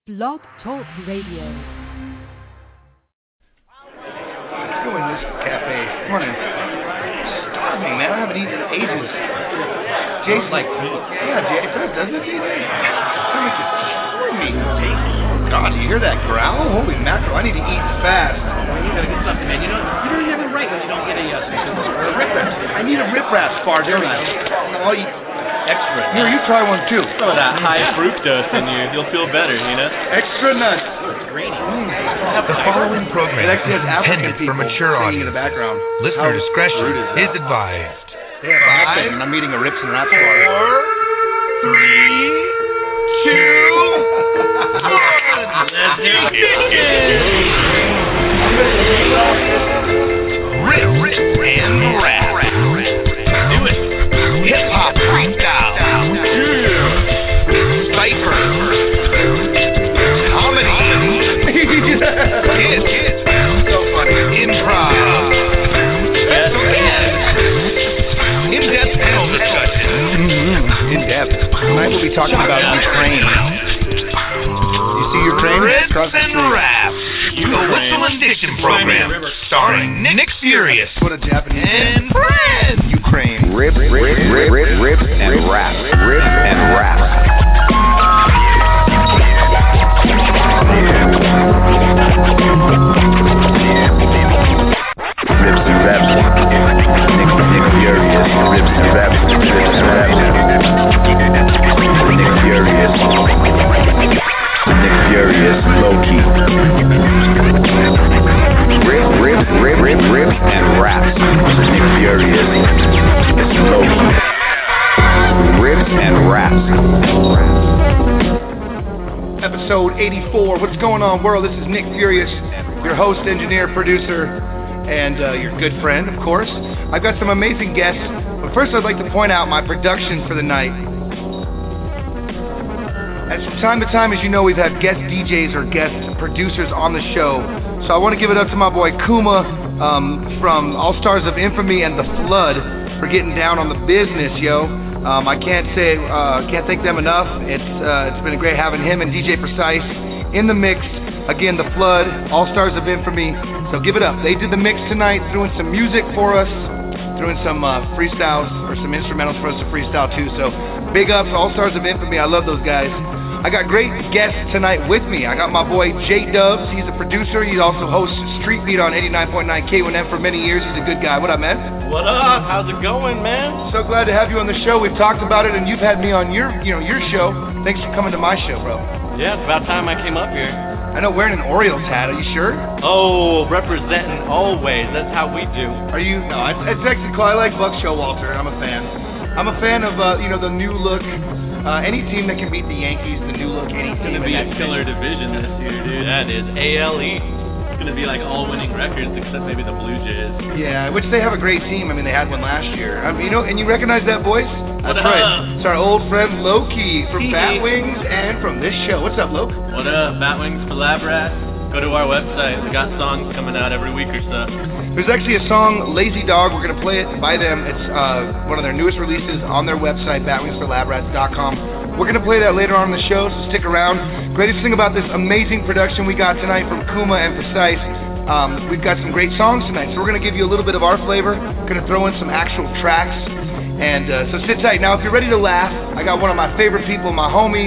Blog Talk Radio. Let's go in this cafe. Come on in. Starving, man. I haven't eaten in ages. Jason, like meat. Yeah, Jay, doesn't it, DJ? Come here, destroy me. Oh, God, do you hear that growl? Holy mackerel, I need to eat fast. You gotta get something, man. You know you're never right when you don't get a rip wrap. I need a rip wrap, Spar, don't I? I'll eat extra. Here, you try one, too. Some of that high fructose in you. You'll feel better, you know? Extra nuts. The following program is intended for mature audience. Listener discretion is advised. They have accent, and I'm eating a Rips and Raps bar. 4, 3, 2, 1. Let's get Rips and Raps. Do it. Hip hop freestyle. Cypher. Comedy. Kids. So funny. Improv. In-depth panel discussion. In-depth. Tonight we'll be talking about Ukraine. You see Ukraine? Rips and Raps. The Whistle and Diction program. Starring Nick Furious. What a Japanese and friends. Ukraine. Rips and Raps. Rips and Raps. Rips and Raps. Nick Furious. Rips and Raps. Rips and Raps. Nick Furious. Nick Furious. Low key. Rips and Raps. Nick Furious. Low key. Rips and Raps. Episode 84. What's going on, world? This is Nick Furious, your host, engineer, producer, and your good friend, of course. I've got some amazing guests, but first I'd like to point out my production for the night. As from time to time, as you know, we've had guest DJs or guest producers on the show, so I want to give it up to my boy Kuma from All Stars of Infamy and The Flood for getting down on the business, yo. I can't thank them enough. It's been great having him and DJ Precise in the mix. Again, The Flood, All Stars of Infamy. So give it up. They did the mix tonight, threw in some music for us, threw in some freestyles or some instrumentals for us to freestyle too. So big ups, All Stars of Infamy. I love those guys. I got great guests tonight with me. I got my boy J Dubs. He's a producer. He also hosts Street Beat on 89.9 K1M for many years. He's a good guy. What up, man? What up? How's it going, man? So glad to have you on the show. We've talked about it, and you've had me on your show. Thanks for coming to my show, bro. Yeah, it's about time I came up here. I know, wearing an Orioles hat. Are you sure? Oh, representing always. That's how we do. Are you? No, it's actually cool. I like Buck Showalter. I'm a fan. I'm a fan of the new look. Any team that can beat the Yankees, the new look, any team. It's gonna be a killer division this year, dude. That is ALE. It's gonna be like all winning records except maybe the Blue Jays. Yeah, which they have a great team. I mean, they had one last year. And you recognize that voice? That's right. It's our old friend Loki from Batwings and from this show. What's up, Loki? What up, Batwings for Lab Rat? Go to our website. We got songs coming out every week or so. There's actually a song, Lazy Dog. We're going to play it by them. It's one of their newest releases on their website, batwingsforlabrats.com. We're going to play that later on in the show, so stick around. Greatest thing about this amazing production we got tonight from Kuma and Precise, we've got some great songs tonight, so we're going to give you a little bit of our flavor. Going to throw in some actual tracks. And so sit tight. Now, if you're ready to laugh, I got one of my favorite people, my homie,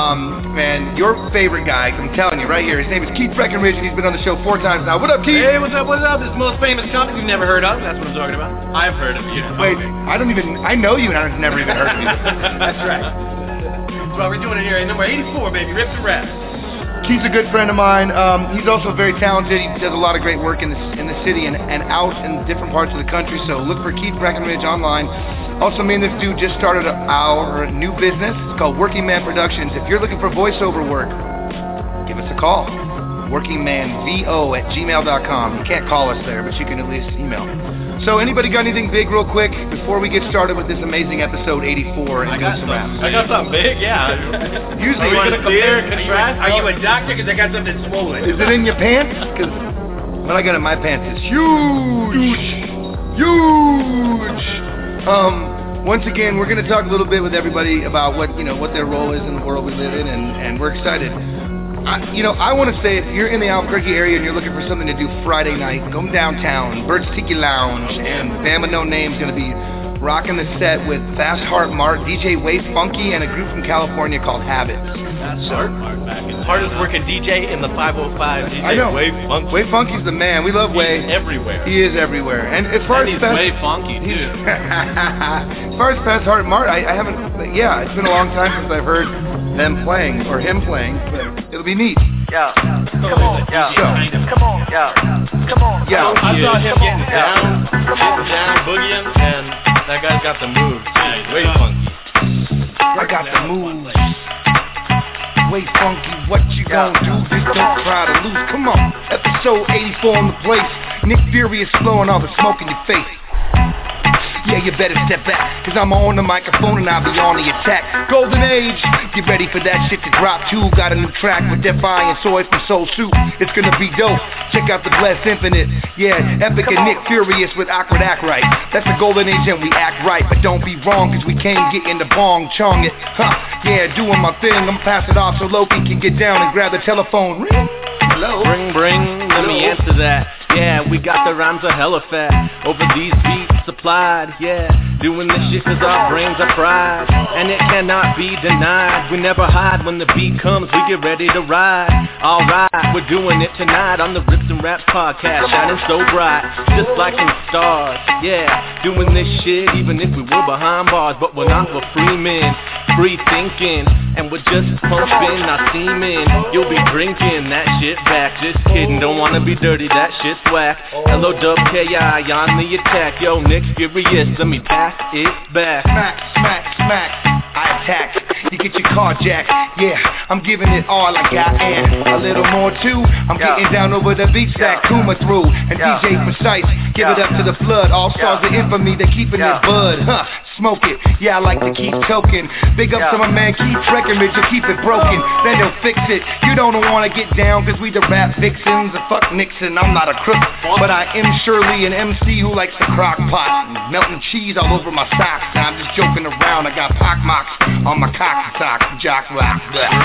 and your favorite guy, I'm telling you right here. His name is Keith Breckenridge, and he's been on the show 4 times now. What up, Keith? Hey, what's up? This most famous comic you've never heard of. That's what I'm talking about. I've heard of you. Wait, I know you, and I've never even heard of you. That's right. That's why we're doing it here. Number 84, baby. Rips and Raps. Keith's a good friend of mine. He's also very talented. He does a lot of great work in the city and out in different parts of the country. So look for Keith Breckenridge online. Also, me and this dude just started our new business. It's called Working Man Productions. If you're looking for voiceover work, give us a call. workingmanvo@gmail.com. You can't call us there, but you can at least email. So anybody got anything big real quick before we get started with this amazing episode 84 and I got something big, yeah. Usually are we gonna compare and contrast? Are you a doctor? Because I got something swollen. Is it in your pants? Because what I got in my pants is huge. Once again, we're going to talk a little bit with everybody about what their role is in the world we live in, and we're excited. I want to say if you're in the Albuquerque area and you're looking for something to do Friday night, come downtown, Bert's Tiki Lounge, and Bama No Name's going to be rocking the set with Fast Heart Mart, DJ Way Funky, and a group from California called Habits. Fast Heart Mart back in the hardest working DJ in the 505. DJ I know. Way Funky. Way Funky's the man. We love Way. He's everywhere. He is everywhere. And as far as he's way funky too. As far as Fast Heart Mart, I haven't. Yeah, it's been a long time since I've heard them playing or him playing. But it'll be neat. Yeah. Come on. Yeah. Come on. Yeah. Come on. Yeah. I saw him getting down, boogieing, and that guy's got the moves. Yeah, way funky. I got the moves. Way funky, what you gonna do? Just don't try to lose. Come on, episode 84 on the place. Nick Furious blowing all the smoke in your face. Yeah, you better step back, cause I'm on the microphone and I'll be on the attack. Golden Age, get ready for that shit to drop too. Got a new track with Defy and Soy from Soul Soup. It's gonna be dope. Check out the Blessed Infinite. Yeah, Epic and Nick Furious with Awkward Act Right. That's the Golden Age and we act right. But don't be wrong, cause we can't get in the bong chong it. Yeah, doing my thing, I'm pass it off so Loki can get down and grab the telephone. Ring. Hello? Bring, let me answer that. Yeah, we got the rhymes are hella fat. Over these beats supplied, yeah. Doing this shit cause our brains are fried. And it cannot be denied. We never hide when the beat comes, we get ready to ride. Alright, we're doing it tonight on the Rips and Raps podcast. Shining so bright, just like some stars. Yeah, doing this shit even if we were behind bars. But we're not, we're free men, free thinking. And we're just pumping our semen. You'll be drinking that shit back. Just kidding, don't wanna be dirty, that shit's whack. L-O-W-K-I on the attack. Yo, Nick Furious, let me pass it back. Smack, I attack. You get your car jacked. Yeah, I'm giving it all I got and a little more too. I'm getting down over the beach that Kuma through. And DJ Precise, give it up to the flood. All stars of infamy, they keeping it bud. Smoke it, yeah, I like to keep choking. Big up to my man Keith Breckenridge, you keep it broken, then they'll fix it. You don't wanna get down, cause we the rap vixens. Fuck Nixon, I'm not a crook, but I am surely an MC who likes the crock pot. Melting cheese all over my socks, and I'm just joking around. I got pock mocks on my cock sock, jock rock.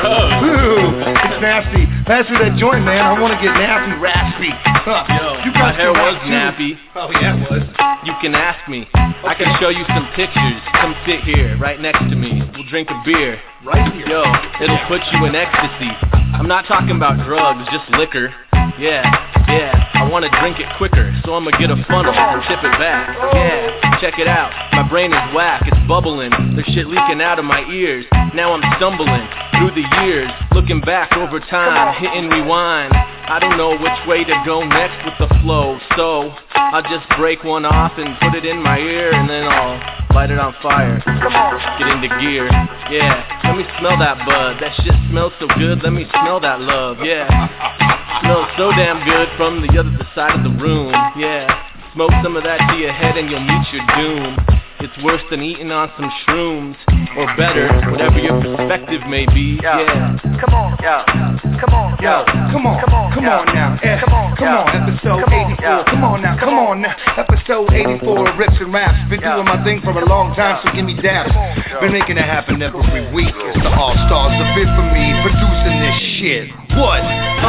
Ooh, it's nasty. Pass me that joint, man. I wanna get nasty, raspy. Yo, my hair was nappy. Oh yeah, it was. You can ask me. I can show you some pictures. Come sit here, right next to me. We'll drink a beer. Right here. Yo, it'll put you in ecstasy. I'm not talking about drugs, just liquor. Yeah, I wanna drink it quicker, so I'ma get a funnel and tip it back. Yeah, check it out, my brain is whack, it's bubbling. There's shit leaking out of my ears. Now I'm stumbling through the years, looking back over time, hitting rewind. I don't know which way to go next with the flow, so I'll just break one off and put it in my ear, and then I'll light it on fire. Get into gear, yeah. Let me smell that bud, that shit smells so good. Let me smell that love, yeah. Smells so damn good from the other side of the room, yeah. Smoke some of that to your head and you'll meet your doom. It's worse than eating on some shrooms, or better, whatever your perspective may be, yeah. Come on, come on, come on now, episode 84, come on now, episode 84 of Rips and Raps. Been doing my thing for a long time, so give me daps. Been making it happen every week. It's the All-Stars of Infamy producing this shit. What?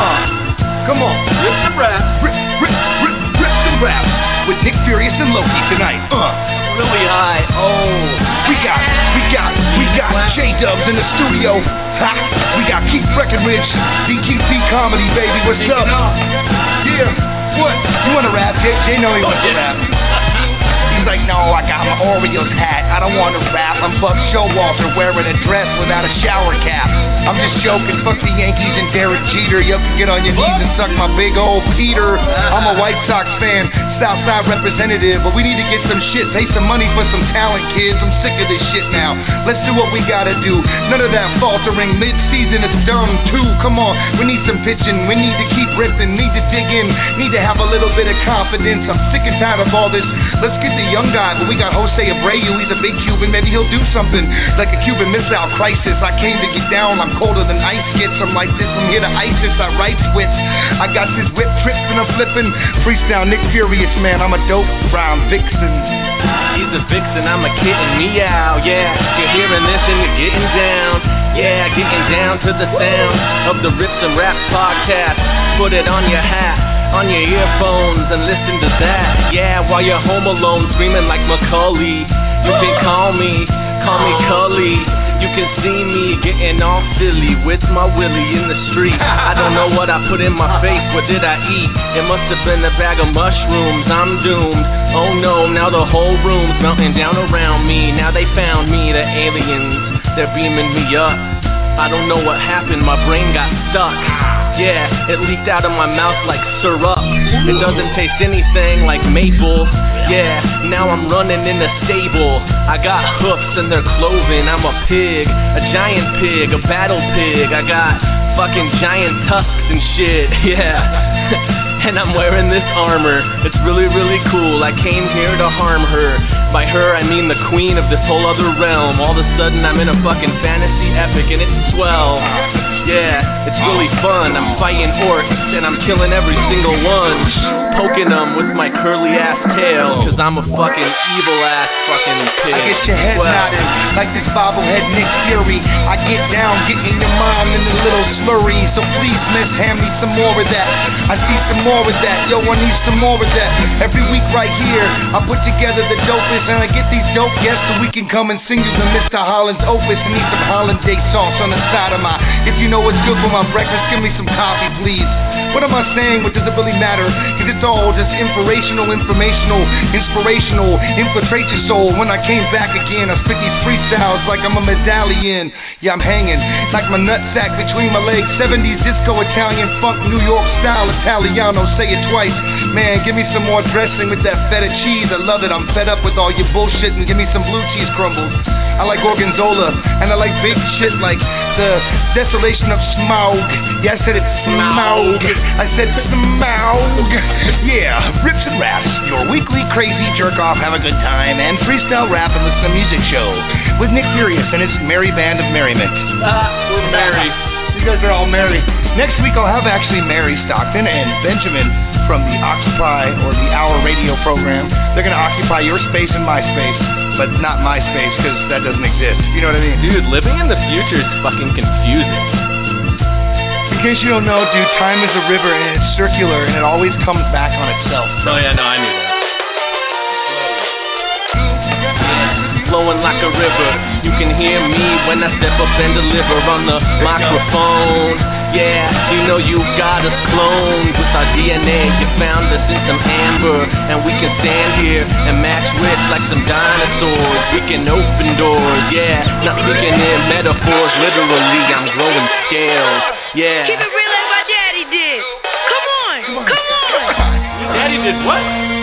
Come on, Rips and Raps, Rips and Raps with Nick Furious and Loki tonight. Really high. Oh, we got J-Dubs in the studio. We got Keith Breckenridge, DGT Comedy, baby. What's up? Yeah. What? You wanna rap? Jay know he wants to rap. He's like, no, I got my Orioles hat. I don't wanna rap. I'm Buck Showalter wearing a dress without a shower cap. I'm just joking. Fuck the Yankees and Derek Jeter. You can get on your knees and suck my big old Peter. I'm a White Sox fan, Southside representative, but we need to get some shit. Pay some money for some talent, kids. I'm sick of this shit now. Let's do what we gotta do. None of that faltering. Mid-season is dumb too. Come on, we need some pitching. We need to keep ripping. Need to dig in. Need to have a little bit of confidence. I'm sick and tired of all this. Let's get the young guy, but we got Jose Abreu. He's a big Cuban. Maybe he'll do something like a Cuban Missile Crisis. I came to get down. I'm colder than ice gets. I'm like this. I'm here to ISIS. I write switch. I got this whip trips and I'm flipping. Freestyle Nick Furious, man. I'm a dope brown vixen. He's a vixen, I'm a kitten, meow, yeah. You're hearing this and you're getting down. Yeah, getting down to the sound of the Rips and Raps podcast. Put it on your hat, on your earphones, and listen to that. Yeah, while you're home alone screaming like Macaulay, you can call me Cully. You can see me getting all silly with my willy in the street. I don't know what I put in my face, what did I eat? It must have been a bag of mushrooms, I'm doomed. Oh no, now the whole room's melting down around me. Now they found me, the aliens, they're beaming me up. I don't know what happened, my brain got stuck. Yeah, it leaked out of my mouth like syrup. It doesn't taste anything like maple. Yeah, now I'm running in a stable. I got hoofs and they're cloven. I'm a pig, a giant pig, a battle pig. I got fucking giant tusks and shit. Yeah. And I'm wearing this armor. It's really, really cool. I came here to harm her. By her, I mean the queen of this whole other realm. All of a sudden, I'm in a fucking fantasy epic and it's swell. Yeah, it's really fun. I'm fighting orcs and I'm killing every single one. Poking them with my curly ass tail. Cause I'm a fucking evil ass fucking pig. I get your head nodding like this bobblehead Nick Fury. I get down, getting your mind in a little slurry. So please, miss, hand me some more of that. I see some more of that. Yo, I need some more of that. Every week right here, I put together the dopest, and I get these dope guests so we can come and sing you the Mr. Holland's opus and eat some hollandaise sauce on the side of my. If you know what's good for my breakfast, give me some coffee, please. What am I saying? What does it really matter? Cause it's all just informational, inspirational, infiltrate your soul. When I came back again, I spit these freestyles like I'm a medallion. Yeah, I'm hanging like my nutsack between my legs. 70s disco, Italian funk, New York style, Italiano. Say it twice. Man, give me some more dressing with that feta cheese. I love it. I'm fed up with all your bullshit and give me some blue cheese crumbles. I like Gorgonzola and I like big shit like the desolation of Smaug. Yeah, I said it, Smaug. I said Smaug. Yeah, Rips and Raps, your weekly crazy jerk off, have a good time, and freestyle rap and listen to music show with Nick Furious and his merry band of merriment. We're merry. You guys are all merry. Next week I'll have actually Mary Stockton and Benjamin from the Occupy or the Hour radio program. They're gonna occupy your space and my space, but not my space because that doesn't exist. You know what I mean? Dude, living in the future is fucking confusing. In case you don't know, dude, time is a river and it's circular and it always comes back on itself. Oh yeah, no, I knew that. Flowing like a river, you can hear me when I step up and deliver on the microphone. Yeah, you know you got us cloned with our DNA. You found us in some amber, and we can stand here and match wits like some dinosaurs. We can open doors, yeah, not speaking in metaphors. Literally, I'm growing scales. Yeah. Keep it real like my daddy did. Come on. Daddy did what?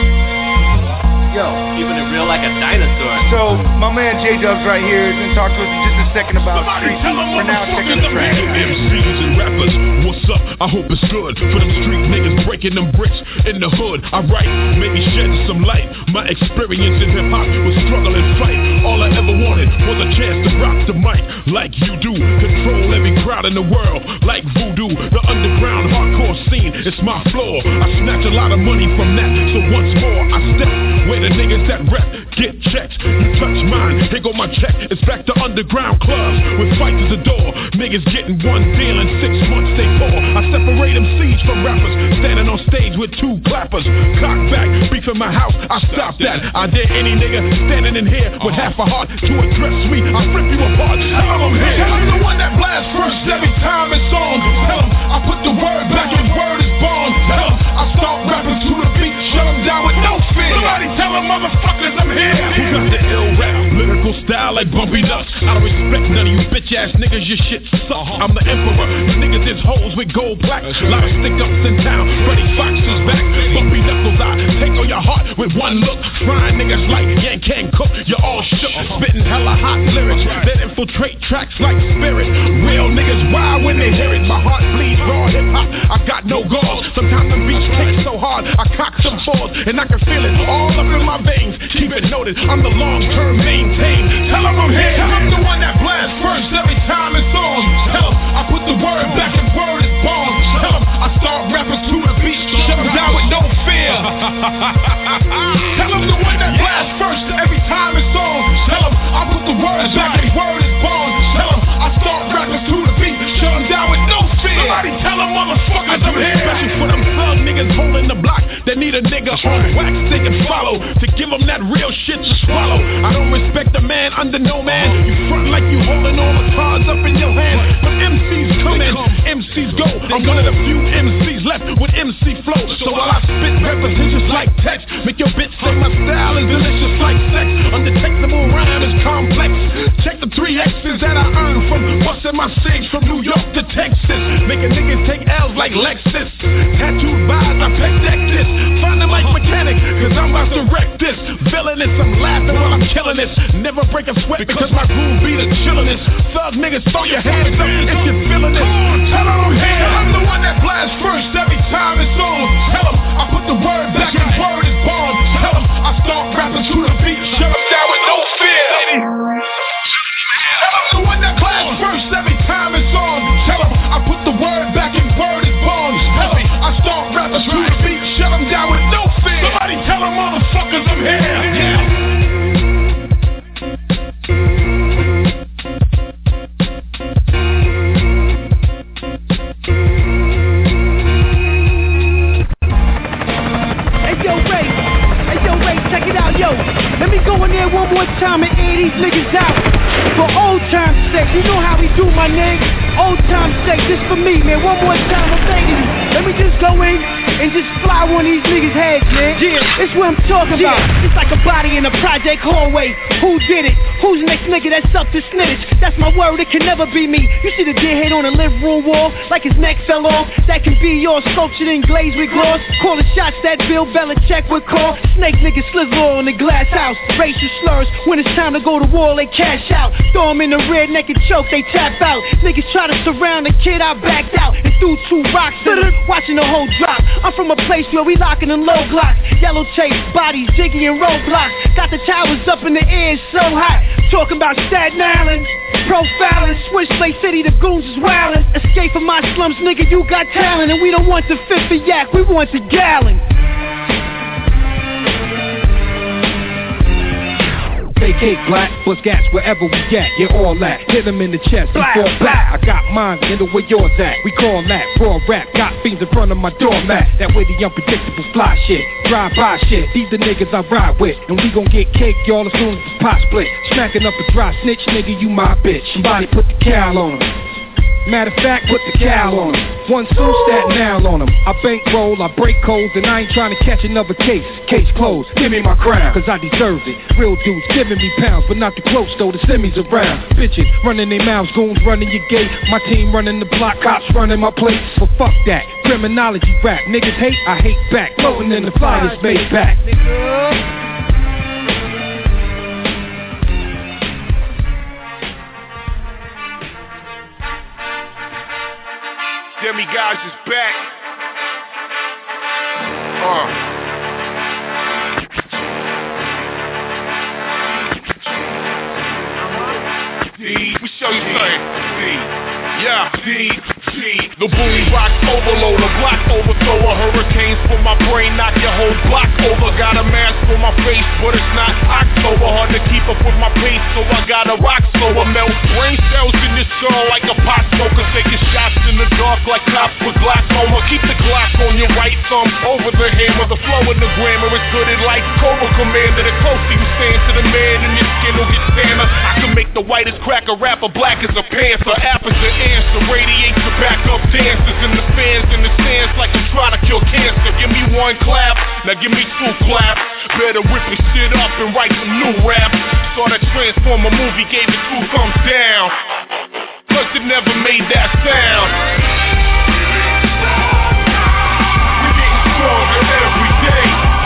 Yo. Keeping it real like a dinosaur. So, my man J-Dubs right here is going to talk to us in just a second about street beats. For now, check out the track. MCs and rappers, what's up? I hope it's good for them street niggas breaking them bricks in the hood. I write, maybe shed some light. My experience in hip-hop was struggle and fight. All I ever wanted was a chance to rock the mic like you do. Control every crowd in the world like voodoo. The underground hardcore scene, it's my floor. I snatch a lot of money from that, so once more I step where the niggas that rap get checks. You touch mine, here go my check. It's back to underground clubs with fights at the door. Niggas getting one deal in 6 months they pour. I separate MCs from rappers, standing on stage with two clappers. Cock back, beef in my house, I stop that. I dare any nigga standing in here with half a heart to address me. I rip you apart. Tell them I'm here. Tell them the one that blasts first every time it's on. Tell them I put the word back and word is born. Tell them I start rapping to the beat, shut them down with no fear. Somebody tell them motherfuckers I'm here. Who got the ill rap? Lyrical style like Bumpy Nuts. I don't respect none of you bitch ass niggas, your shit suck. I'm the emperor. You niggas is hoes with gold plaques. Lot of stick ups in town. Freddie Fox is back. Bumpy Knuckles, I take on your heart with one look. Frying niggas like Yank can't cook. You're all shook. Spitting hella hot lyrics that infiltrate tracks like spirit. Real niggas wild when they hear it. My heart bleeds raw hip hop. I got no gauze. Sometimes the beats kick so hard I cock some balls and I can feel it all up in my veins. Keep it noted, I'm the long-term maintain. Tell them I'm here. Tell them the one that blasts first every time it's on. Tell them I put the word back and word is born. Tell them I start rapping to the beat, shut them down with no fear. Tell them the one that blasts first every time it's on. Tell them I put the word back and word is born. Tell them I start rapping that need a nigga on wax they can follow, to give them that real shit to swallow. I don't respect a man under no man. You front like you holding all the cards up in your hand. But MCs come in, MCs go. I'm one of the few MCs left with MC flow. So while I spit repetitious like text, make your bitch say my style is delicious like sex. Undetectable rhyme is complex. Check the 3 X's that I earned from busting my cigs from New York to Texas. Making niggas take L's like Lexus. Tattooed bars, I peck deck this. Find the mic mechanic, cause I'm about to wreck this. Villainous, I'm laughing while I'm killing this. Never break a sweat because my groove be the chilliness. Thug niggas, throw your hands up if you're feeling this. Tell them I'm here, I'm the one that blasts first every time it's on. Tell them I put the word back and word is born. Tell them I start rapping to the beat. Shut them down with no fear, lady. Tell them the one that blasts first every time it's on. Tell them I put the word back and word is born. Tell them I start rapping to the beat. Shut them down with no fear. Somebody tell them motherfuckers I'm here. Yeah. Check it out, yo. Let me go in there one more time and air these niggas out. For old time's sake, you know how we do, my nigga. Old time's sake, this for me, man. One more time, I'm begging you. Let me just go in and just fly one of these niggas' heads, man. Yeah, it's what I'm talking about. It's like a body in a project hallway. Who did it? Who's the next nigga that's up to snitch? That's my word, it can never be me. You see the dead head on the living room wall, like his neck fell off. That can be yours, sculptured in glaze with gloss. Calling shots that Bill Belichick would call. Snake niggas slither on the glass house. Racial slurs, when it's time to go to war, they cash out. Throw them in the rear naked choke, they tap out. Niggas try to surround the kid, I backed out and threw 2 rocks at him, watching the whole drop. I'm from a place where we locking them low blocks. Yellow tape, bodies, Jiggy and roadblocks. Got the towers up in the air, it's so hot. Talking about Staten Island, profiling, Switchblade City, the goons is wildin'. Escape from my slums, nigga, you got talent. And we don't want the 50 yak, we want the gallon. Vacate black, bust gas wherever we at, yeah, all that. Hit them in the chest and fall back. I got mine in the way yours at. We call that raw rap. Got fiends in front of my doormat. That way the unpredictable fly shit, drive-by shit. These the niggas I ride with, and we gon' get cake, y'all, as soon as the pot split. Smacking up a dry snitch, nigga, you my bitch. Somebody put the cow on him. Matter of fact, put the cow on him. One soon stat now on him. I bankroll, I break codes, and I ain't trying to catch another case. Case closed, give me my crown, cause I deserve it. Real dudes giving me pounds, but not too close though, the semis around. Bitches running their mouths, goons running your gate. My team running the block, cops running my place. But fuck that, criminology rap. Niggas hate, I hate back. Floating in the flyers made back. Demigods is back. We show you something. Yeah, the bully rock overload, a block overthrower. Hurricanes for my brain, knock your whole block over. Got a mask for my face, but it's not October. Hard to keep up with my pace, so I gotta rock slower. Melt brain cells in your skull like a pot smoker. Taking shots in the dark like cops with glaucoma. Keep the Glock on your right thumb, over the hammer. The flow in the grammar is good at like Cobra Commander. The closer you stand to the man, and your skin will get tanner. I can make the whitest cracker rapper black as a panther. App is the answer, radiates the backup dancers in the fans in the stands like I'm trying to kill cancer. Give me one clap, now give me 2 claps. Better rip your shit up and write some new rap. Saw that Transformer movie, gave it 2 thumbs down, cause it never made that sound. We're getting stronger every day.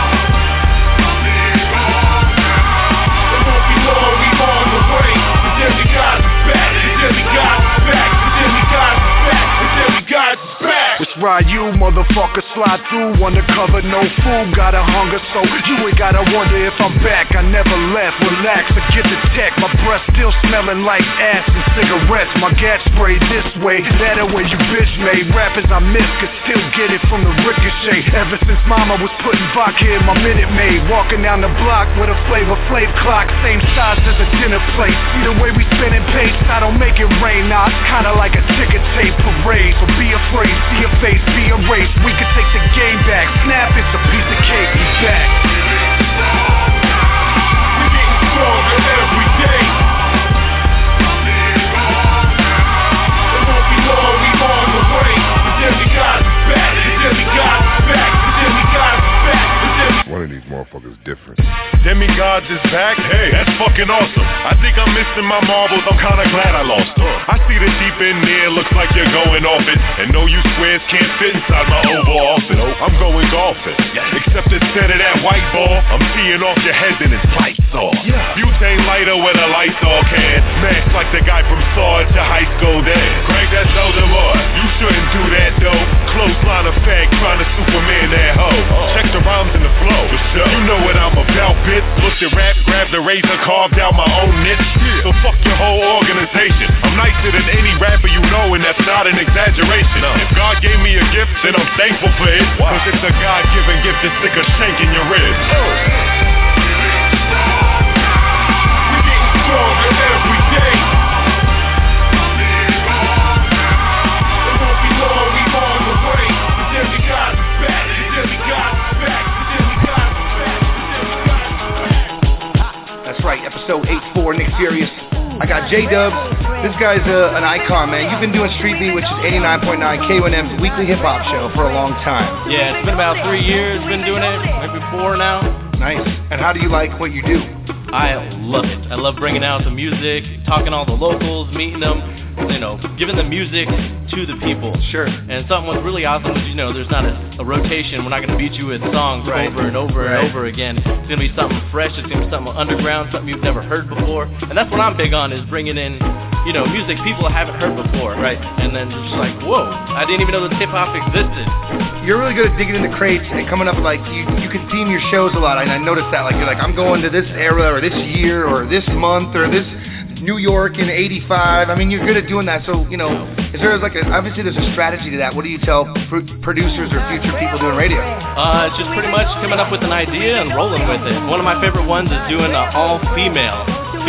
It won't be long, we on the way. The demigods is back, the demigods is back, the demigods is back, the demigods is back. It's right, you motherfucker, slide through, undercover, no food, got a hunger, so you ain't gotta wonder if I'm back. I never left, relax, forget the tech. My breath still smelling like ass and cigarettes. My gas spray this way, that way you bitch made. Rappers I miss could still get it from the ricochet. Ever since mama was putting vodka in my Minute Maid, walking down the block with a Flavor Flav clock, same size as a dinner plate. See the way we spinning pace, I don't make it rain. Now it's kinda like a ticker tape parade. So be afraid, see your face, be a race, we could take the game back. Snap, it's a piece of cake, we back. We getting stronger every day. It won't be long, we on the way. The demigod's back, the demigod's back, the demigod's back, the demigod's. One of these motherfuckers different. Demigods is back? Hey, that's fucking awesome. I think I'm missing my marbles, I'm kinda glad I lost them. I see the deep in there, looks like you're going off it. And no, you squares can't fit inside my Oval Office. I'm going golfing. Except instead of that white ball, I'm teeing off your head and it's lights off. Butane lighter with a Lysol can. Max like the guy from Saw at your high school dance. Craig, that's Elder Lord. You shouldn't do that though. Clothesline of fag trying to Superman that hoe. Check the rhymes and the flow. You know what I'm about, bitch. Look at rap, grab the razor, carved out my own niche. So fuck your whole organization. I'm nicer than any rapper you know, and that's not an exaggeration. If God gave me a gift, then I'm thankful for it. Cause it's a God-given gift to stick a shank in your ribs. We getting stronger every day. It won't be long, we on the way. The demigod's back, the demigod's back, the demigod's back, the demigod's back. That's right, episode 84, Nick Furious. I got J-Dubs. This guy's an icon, man. You've been doing Street Beat, which is 89.9 K1M's weekly hip-hop show for a long time. Yeah, it's been about 3 years, been doing it, maybe 4 now. Nice. And how do you like what you do? I love it. I love bringing out the music, talking to all the locals, meeting them, you know, giving the music to the people. Sure. And something what's really awesome is, you know, there's not a rotation. We're not going to beat you with songs over and over and over again. It's going to be something fresh. It's going to be something underground, something you've never heard before. And that's what I'm big on, is bringing in, you know, music people haven't heard before. Right. And then just like, whoa, I didn't even know that hip-hop existed. You're really good at digging into crates and coming up with, like, you can theme your shows a lot. And I noticed that, like, you're like, I'm going to this era or this year or this month or this New York in 85. I mean, you're good at doing that. So, you know, is there like obviously there's a strategy to that. What do you tell producers or future people doing radio? It's just pretty much coming up with an idea and rolling with it. One of my favorite ones is doing all-female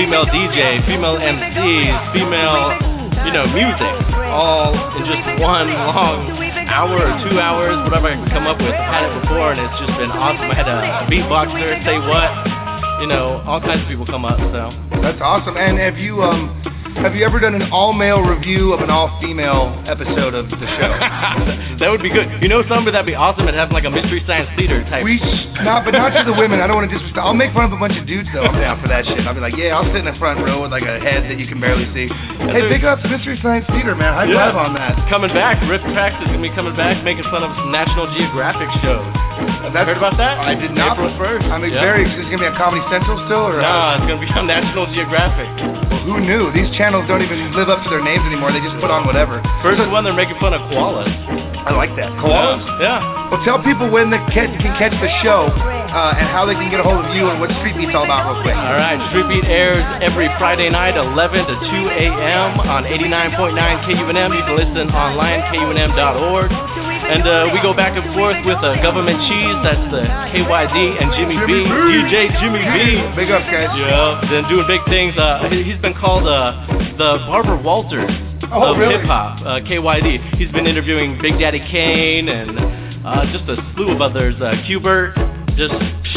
DJ, female MCs, female, you know, music, all in just one long hour or 2 hours, whatever I can come up with. I've had it before, and it's just been awesome. I had a beatboxer, Say What, you know, all kinds of people come up, so. That's awesome. And have you ever done an all-male review of an all-female episode of the show? That would be good. You know something that'd be awesome? It'd have like a Mystery Science Theater type. But not to the women. I don't want to disrespect. I'll make fun of a bunch of dudes, though. I'm down for that shit. I'll be like, yeah, I'll sit in the front row with like a head that you can barely see. Hey, big ups Mystery Science Theater, man. High five on that. Coming back. Riff Tracks is going to be coming back, making fun of some National Geographic shows. Heard about that? I did not. April 1st. I mean, it's going to be on Comedy Central still? Or no, it's going to be on National Geographic. Well, who knew? These channels don't even live up to their names anymore. They just put on whatever. First one, they're making fun of koalas. I like that. Koalas? Yeah. Well, tell people when they can catch the show and how they can get a hold of you and what Street Beat's all about real quick. All right. Street Beat airs every Friday night, 11 to 2 a.m. on 89.9 KUNM. You can listen online, KUNM.org. And we go back and forth with Government Cheese, that's the KYD, and Jimmy B. DJ Jimmy B. Big ups, guys. Yeah. Then doing big things. He's been called the Barbara Walters of really? hip-hop, KYD. He's been interviewing Big Daddy Kane and just a slew of others. Q-Bert, just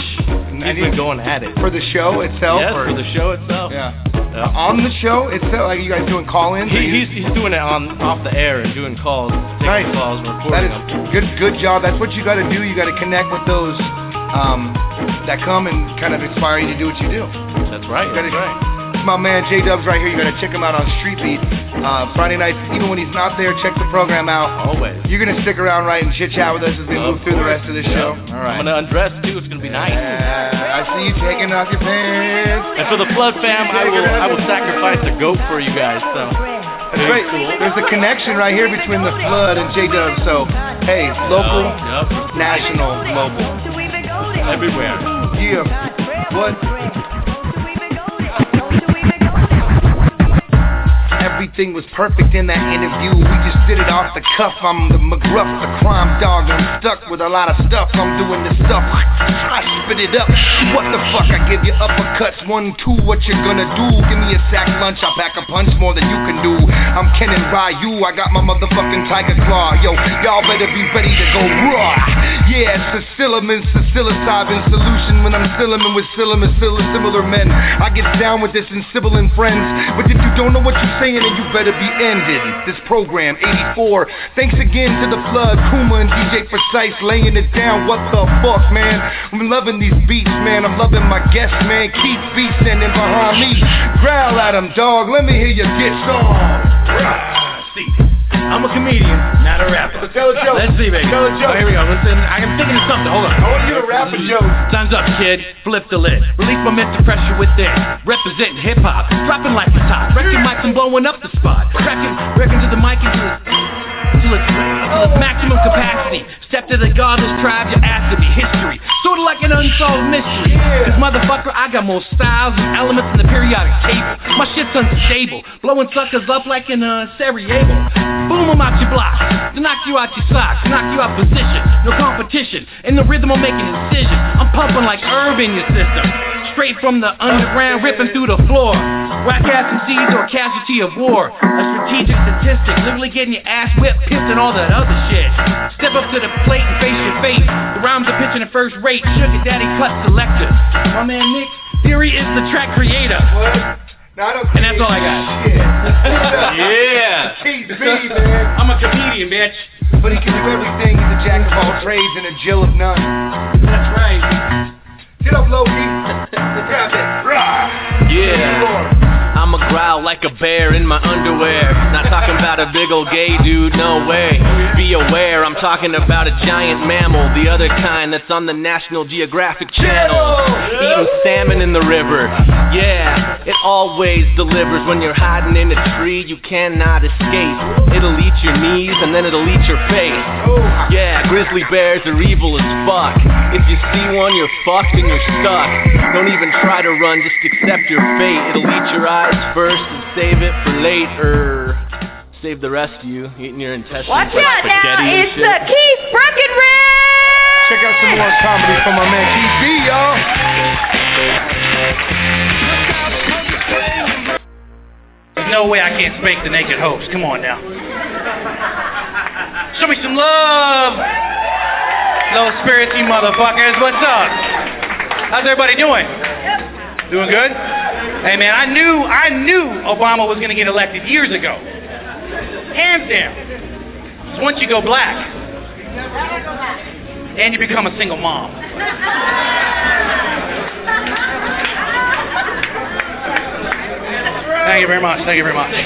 he's been going at it. For the show itself? Yes, for the show itself. Yeah. On the show itself? Like, you guys doing call-ins? He's doing it off the air and doing calls, taking calls, and recording them. Good job. That's what you got to do. You got to connect with those that come and kind of inspire you to do what you do. That's right. That's right. My man J-Dubs right here. You gotta check him out on Street Beat Friday nights. Even when he's not there, check the program out. Always. You're gonna stick around, right, and chit chat with us as we move through the rest of the show. All right. I'm gonna undress too. It's gonna be nice. I see you taking off your pants. And for the Flood fam, I will sacrifice a goat for you guys. So that's right. Cool. There's a connection right here between the Flood and J-Dubs. So hey, local, national, global, everywhere. Yeah. What? Every Everything was perfect in that interview. We just did it off the cuff. I'm the McGruff, the crime dog. I'm stuck with a lot of stuff. I'm doing this stuff. I spit it up. What the fuck? I give you uppercuts. 1, 2. What you gonna do? Give me a sack lunch. I pack a punch more than you can do. I'm Ken and Ryu. I got my motherfucking tiger claw. Yo, y'all better be ready to go raw. Yeah, psilocybin solution when I'm stillamin' with similar men. I get down with this in Sibyllin friends. But if you don't know what you're saying, then you better be ended. This program, 84. Thanks again to the Flood, Kuma, and DJ Precise laying it down. What the fuck, man? I'm loving these beats, man. I'm loving my guests, man. Keith B standing behind me. Growl at him, dog. Let me hear you get some. I'm a comedian, not a rapper. So tell a joke. Let's see, baby. Tell a joke. Oh, here we go. Listen, I'm thinking of something. Hold on. I want you to rap a joke. Time's up, kid. Flip the lid. Release my mental pressure within. Representing hip-hop. Dropping like the top. Wrecking mics and blowing up the spot. Wrecking to the mic until it's maximum capacity. Step to the godless tribe, your ass to be history. Sorta like an unsolved mystery. Cause motherfucker, I got more styles and elements in the periodic table. My shit's unstable. Blowing suckers up like in Sarajevo. Boom 'em out your block. To knock you out your socks. Knock you out position. No competition. In the rhythm I'm making incision. I'm pumping like herb in your system. Straight from the underground, ripping through the floor. Whack ass MCs or casualty of war. A strategic statistic. Literally getting your ass whipped, pissed, and all that other shit. Step up to the plate and face your fate. The rhymes are pitching at first rate. Sugar Daddy Cut Selector. My man Nick Theory is the track creator. And that's all I got. Yeah. Keith B, man. I'm a comedian, bitch. But he can do everything. He's a jack of all trades and a Jill of none. That's right. Get up, Loki. Grab it. Yeah. I'ma growl like a bear in my underwear. Not talking about a big old gay dude, no way. Be aware, I'm talking about a giant mammal, the other kind that's on the National Geographic Channel. Eating salmon in the river. Yeah, it always delivers. When you're hiding in a tree, you cannot escape. It'll eat your knees and then it'll eat your face. Yeah, grizzly bears are evil as fuck. If you see one, you're fucked and you're stuck. Don't even try to run, just accept your fate. It'll eat your eyes first and save it for later. Save the rest of you eating your intestines. Watch like out now, spaghetti and it's shit. Keith Breckenridge! Check out some more comedy from my man Keith B, y'all. There's no way I can't spank the naked host. Come on now. Show me some love. Low spirits, you motherfuckers. What's up? How's everybody doing? Doing good? Hey man, I knew Obama was gonna get elected years ago. Hands down. It's once you go black and you become a single mom. Thank you very much. Thank you very much.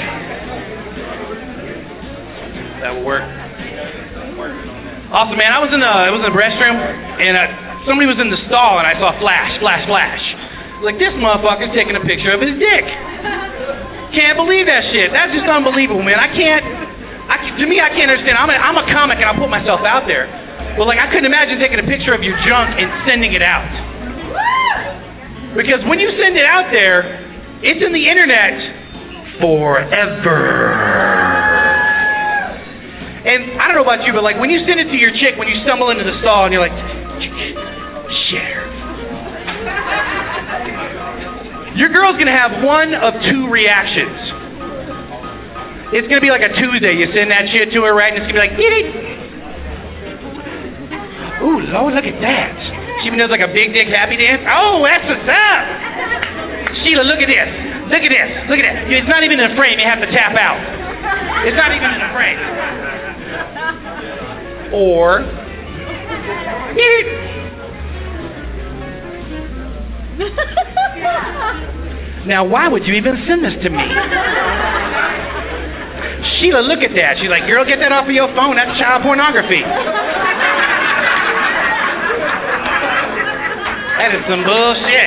That will work. Awesome, man. I was in the restroom and somebody was in the stall and I saw flash. Like, this motherfucker's taking a picture of his dick. Can't believe that shit. That's just unbelievable, man. To me, I can't understand. I'm a comic and I put myself out there. But, like, I couldn't imagine taking a picture of your junk and sending it out. Because when you send it out there, it's in the internet forever. And I don't know about you, but, like, when you send it to your chick, when you stumble into the stall and you're like, share. Your girl's gonna have one of two reactions. It's gonna be like a Tuesday. You send that shit to her, right? And it's gonna be like, get it. Ooh, Lord, look at that. She even does like a big dick happy dance. Oh, that's what's up. Sheila, look at this. Look at this. Look at that. It's not even in the frame. You have to tap out. It's not even in the frame. Or, get it. Now, why would you even send this to me? Sheila, look at that. She's like, girl, get that off of your phone. That's child pornography. That is some bullshit.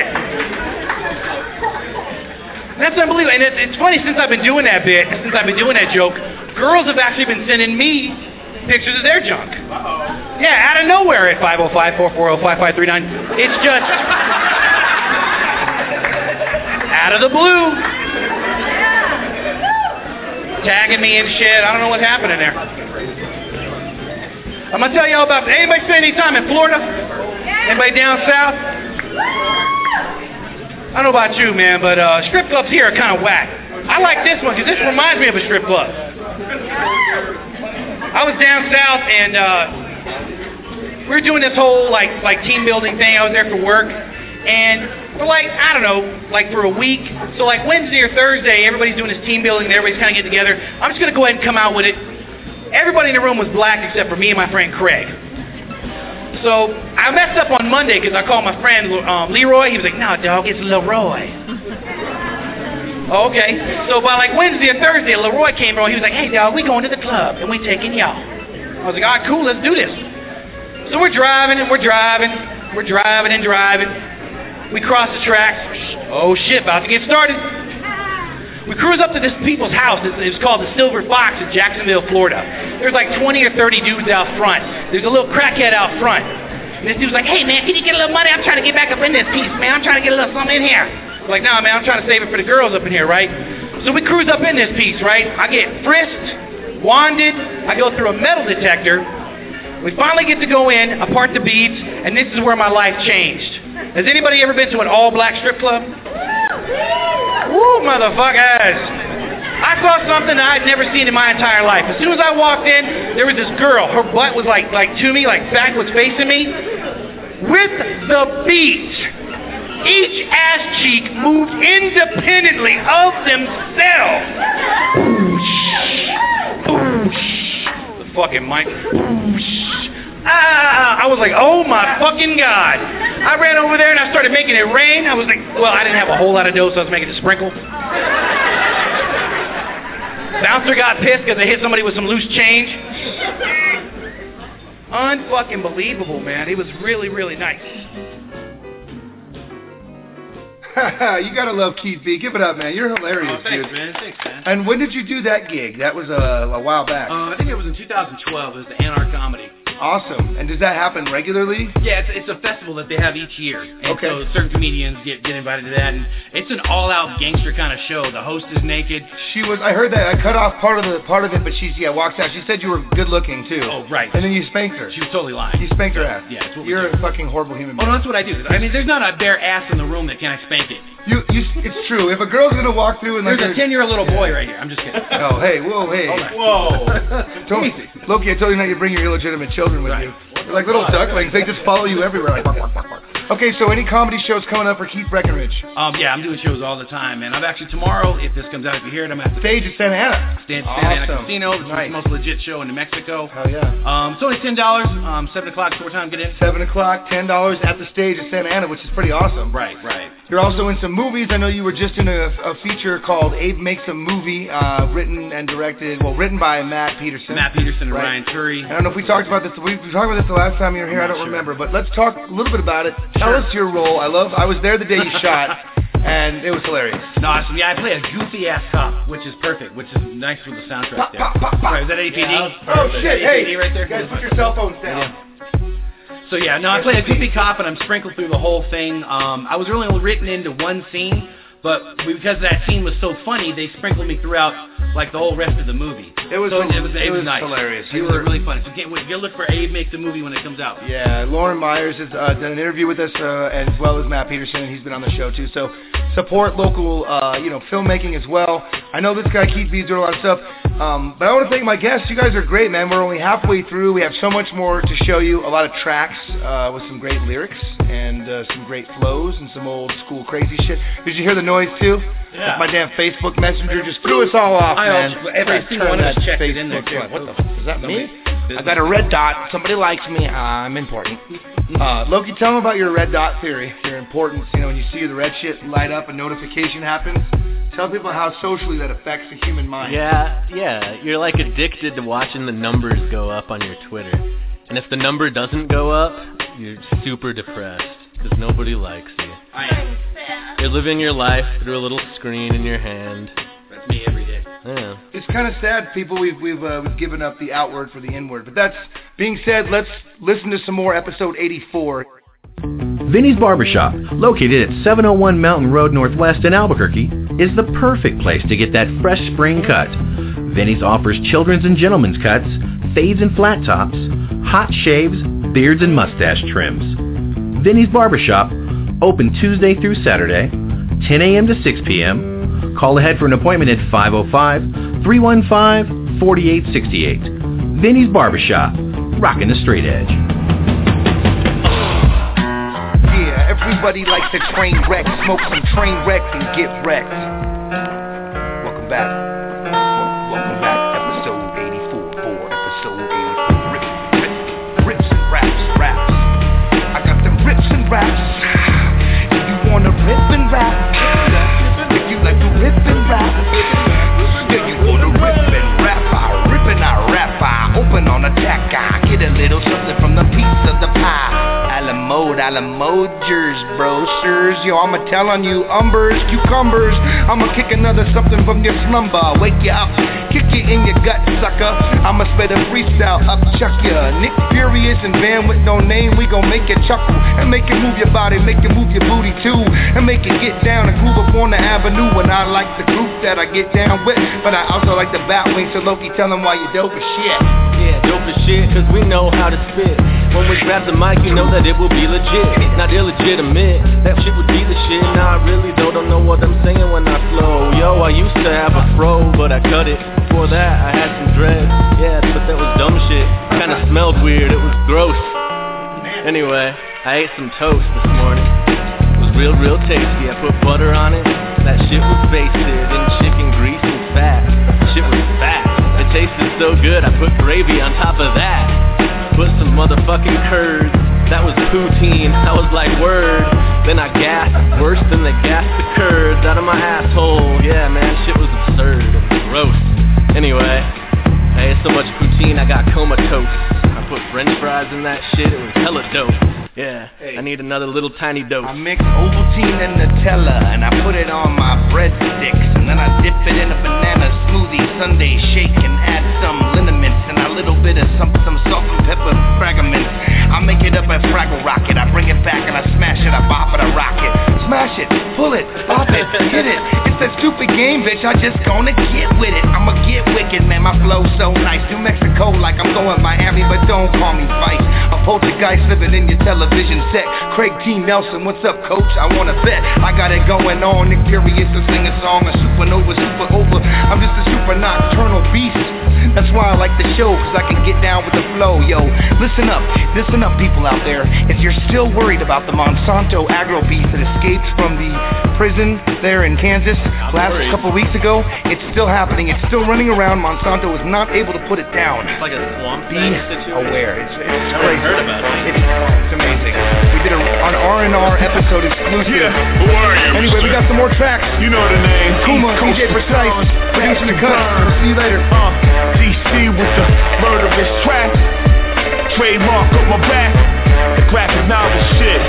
That's unbelievable. And it's funny, since I've been doing that bit, since I've been doing that joke, girls have actually been sending me pictures of their junk. Yeah, out of nowhere at 505-440-5539. It's just out of the blue. tagging me and shit. I don't know what's happening there. I'm gonna tell y'all about. Anybody spend any time in Florida? Anybody down south? I don't know about you, man, but strip clubs here are kind of whack. I like this one because this reminds me of a strip club. I was down south and we were doing this whole like team building thing. I was there for work, and for I don't know, for a week. So Wednesday or Thursday, everybody's doing this team building. Everybody's kind of getting together. I'm just gonna go ahead and come out with it. Everybody in the room was black except for me and my friend Craig. So I messed up on Monday because I called my friend Leroy. He was like, "No, dog, it's Leroy." Okay. So by Wednesday or Thursday, Leroy came around. He was like, "Hey, dog, we going to the club and we taking y'all." I was like, "All right, cool, let's do this." So we're driving and we're driving and driving. We cross the tracks. Oh shit, about to get started. We cruise up to this people's house. It's called the Silver Fox in Jacksonville, Florida. There's 20 or 30 dudes out front. There's a little crackhead out front. And this dude's like, "Hey man, can you get a little money? I'm trying to get back up in this piece, man. I'm trying to get a little something in here." I'm like, "Nah, man, I'm trying to save it for the girls up in here, right?" So we cruise up in this piece, right? I get frisked, wanded. I go through a metal detector. We finally get to go in, apart the beads, and this is where my life changed. Has anybody ever been to an all-black strip club? Woo, motherfuckers! I saw something that I'd never seen in my entire life. As soon as I walked in, there was this girl. Her butt was like to me, back was facing me. With the beat, each ass cheek moved independently of themselves. The fucking mic. I was like, oh my fucking God. I ran over there and I started making it rain. I was like, well, I didn't have a whole lot of dough, so I was making it sprinkle. Bouncer got pissed because I hit somebody with some loose change. Unfucking believable, man. It was really, really nice. You gotta love Keith B. Give it up, man. You're hilarious, thanks, dude. Man. Thanks, man. And when did you do that gig? That was a while back. I think it was in 2012. It was the Anarch Comedy. Awesome. And does that happen regularly? Yeah, it's a festival that they have each year. And so certain comedians get invited to that, and it's an all-out gangster kind of show. The host is naked. I heard that. I cut off part of it, but she walks out. She said you were good looking too. Oh, right. And then you spanked her. She was totally lying. You spanked her ass. Yeah, it's what You're a fucking horrible human being. Oh, no, that's what I do. I mean, there's not a bare ass in the room that can't spank it. It's true. If a girl's gonna walk through and there's a 10-year-old little boy right here. I'm just kidding. Oh, hey, whoa, hey. Whoa. Loki, I told you not to bring your illegitimate children with you. They're like little ducklings. They just follow you everywhere. Like, bark, bark, bark, bark. Okay, so any comedy shows coming up for Keith Breckenridge? Yeah, I'm doing shows all the time, man. I'm actually tomorrow, if this comes out, if you hear it, I'm at the stage at Santa Ana. Santa Ana Casino. It's the most legit show in New Mexico. Hell yeah. It's only $10. 7 o'clock, so what time get in? 7 o'clock, $10 at the stage at Santa Ana, which is pretty awesome. Right. You're also in some movies. I know you were just in a feature called Abe Makes a Movie, written by Matt Peterson. Matt Peterson and Ryan Turi. I don't know if we talked about this. We talked about this the last time you were here. I don't remember, but let's talk a little bit about it. Tell us your role. I was there the day you shot, and it was hilarious. No, awesome. Yeah, I play a goofy ass cop, which is perfect, which is nice for the soundtrack there. Right, is that APD? Yeah, oh shit! Hey, right there? Guys, put your cell phones down. Yeah. So yeah, no, I play a goofy cop, and I'm sprinkled through the whole thing. I was really only written into one scene, but because that scene was so funny, they sprinkled me throughout the whole rest of the movie. It was nice. Hilarious. It was really funny. So go look for Abe Makes a Movie when it comes out. Yeah, Lauren Myers has done an interview with us, as well as Matt Peterson, and he's been on the show too. So support local, filmmaking as well. I know this guy Keith B's doing a lot of stuff, but I want to thank my guests. You guys are great, man. We're only halfway through. We have so much more to show you. A lot of tracks with some great lyrics and some great flows and some old school crazy shit. Did you hear the noise too? Yeah. My damn Facebook Messenger just threw us all off, man. Every single one of us checked it in there too. What the fuck? Is that me? I got a red dot. Somebody likes me. I'm important. Loki, tell them about your red dot theory. Your importance. When you see the red shit light up, a notification happens. Tell people how socially that affects the human mind. Yeah. You're addicted to watching the numbers go up on your Twitter. And if the number doesn't go up, you're super depressed because nobody likes you. I am. You're living your life through a little screen in your hand. That's me every day. Yeah. It's kind of sad, people. We've given up the outward for the inward. But that's being said, let's listen to some more episode 84. Vinny's Barbershop, located at 701 Mountain Road Northwest in Albuquerque, is the perfect place to get that fresh spring cut. Vinny's offers children's and gentlemen's cuts, fades and flat tops, hot shaves, beards and mustache trims. Vinny's Barbershop, open Tuesday through Saturday, 10 a.m. to 6 p.m. Call ahead for an appointment at 505-315-4868. Vinny's Barbershop, rocking the straight edge. Yeah, everybody likes to train wreck, smoke some train wreck and get wrecked. Welcome back. Welcome back. Episode 84. Episode 84. Rips and raps. I got them rips and raps. If you wanna rip and rap, if you like to rip and rap, yeah, you wanna rip and rap. I rip and I rap. I open on attack. I get a little something from the piece of the pie. Alamoders, bro, sirs. Yo, I'ma tell on you, umbers, cucumbers. I'ma kick another something from your slumber. Wake you up, kick you in your gut, sucker. I'ma spit a freestyle, upchuck ya. Nick Furious and Van with no name. We gon' make you chuckle and make you move your body, make you move your booty too, and make you get down and groove up on the avenue. And I like the group that I get down with, but I also like the bat wing. So Loki, tell them why you dope as shit. Yeah, dope as shit, cause we know how to spit. When we grab the mic, you know that it will be legit, not illegitimate. That shit would be the shit. Nah, I really don't know what I'm saying when I flow. Yo, I used to have a fro, but I cut it. Before that, I had some dreads. Yeah, but that was dumb shit. Kinda smelled weird, it was gross. Anyway, I ate some toast this morning. It was real tasty. I put butter on it. That shit was basted in chicken grease and fat. Shit was fat. It tasted so good, I put gravy on top of that. Put some motherfucking curds. That was poutine. I was like, word. Then I gasped. Worse than they gassed the curds out of my asshole. Yeah, man, shit was absurd. It was gross. Anyway, I ate so much poutine I got comatose. I put french fries in that shit. It was hella dope. Yeah, I need another little tiny dose. I mix Ovaltine and Nutella, and I put it on my breadsticks, and then I dip it in a banana smoothie sundae shake and add some liniments and a little bit of some salt and pepper fragments. I make it up at Fraggle Rocket. I bring it back and I smash it. I bop it, I rock it, smash it, pull it, pop it, hit it. It's that stupid game, bitch. I just gonna get with it. I'ma get wicked, man. My flow's so nice. New Mexico, like I'm going Miami, but don't call me Vice. A poltergeist living in your television set. Craig T. Nelson, what's up, coach? I wanna bet. I got it going on. Nick Furious to sing a song. A supernova, super over. I'm just a super nocturnal beast. That's why I like the show, cause I can get down with the flow. Yo, listen up, people out there. If you're still worried about the Monsanto agro beast that escaped from the prison there in Kansas last couple weeks ago, it's still happening. It's still running around. Monsanto is not able to put it down. It's like a swamp thing. Be aware. It's crazy. Heard about it. It's amazing. We did an R&R episode exclusive. Yeah, who are you? Anyway, we got some more tracks. You know the name. Kuma, DJ Precise, producing the cut. We'll see you later. DC with the murderous track. Trademark up my back. The graphic novel shit.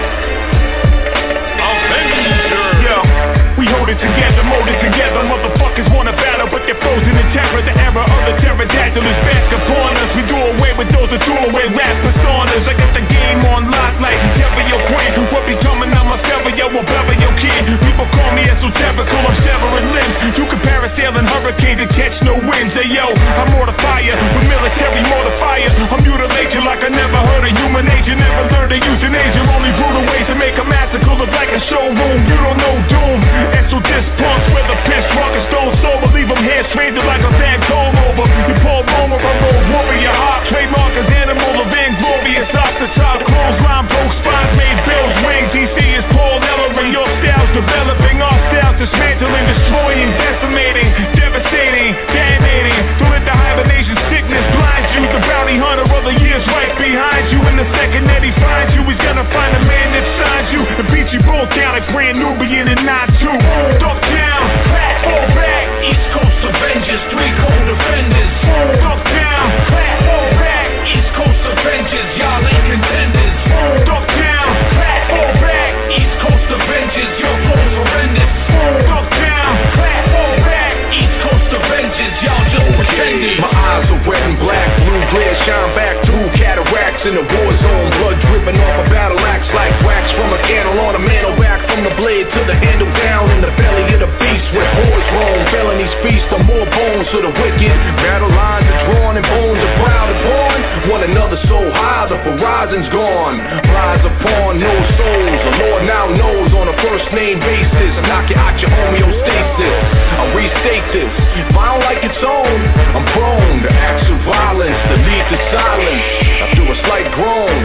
Yo, we hold it together, mold it together. Motherfuckers wanna battle, but they're frozen in terror. The era of the pterodactyl is back upon us. We do away with those that threw away rap personas. I got the game on lock like Stereo Queen. What be coming out my stereo will bury your kid. People call me esoterical, I'm severing limbs. You compare a sailing hurricane to catch no winds. Hey yo, I'm mortifier with military mortifier. I'm mutilate you like I never heard of human agent. Never learned to euthanasia. Only brutal ways to make a massacre look like a showroom. You don't know doom. Exodus punks with a piss drunk and stone sober. Leave them hair stranded like a bad comb over. You Paul Romer, a road warrior heart. Trademark as animal of inglorious. Off the top, clothesline, broke spines, made bills ring. DC is Paul Ellery. Your style's developing, our styles dismantling, destroying, decimating, devastating, detonating. Don't let the hibernation sickness blind you. The bounty hunter of the years right behind you. In the second that he finds you, he's gonna find a man that signs you and beat you both down like Brand Nubian and not two. Duck down, back, fall back. East Coast Avengers, 3 cold defenders. Duck down, back, fall back. East Coast Avengers, y'all ain't contenders. Duck down, back, fall back. East Coast Avengers, your flow's horrendous. Duck down, back, fall back. East Coast Avengers, y'all just pretending. My eyes are wet and black, blue glare shine back through cataracts in the war zone. Blood dripping off a battle axe like wax from a candle on a mantle. Back from the blade to the handle, down in the belly of the beast where whores roam. Felonies feast on more bones bones for the wicked. Battle lines are drawn and bones are proud and born. One another so high, the horizon's gone. Rise upon no souls, the Lord now knows on a first name basis. Knock you out your homeostasis. I restate this, if I don't like its own, I'm prone to acts of violence that lead to silence. After a slight groan,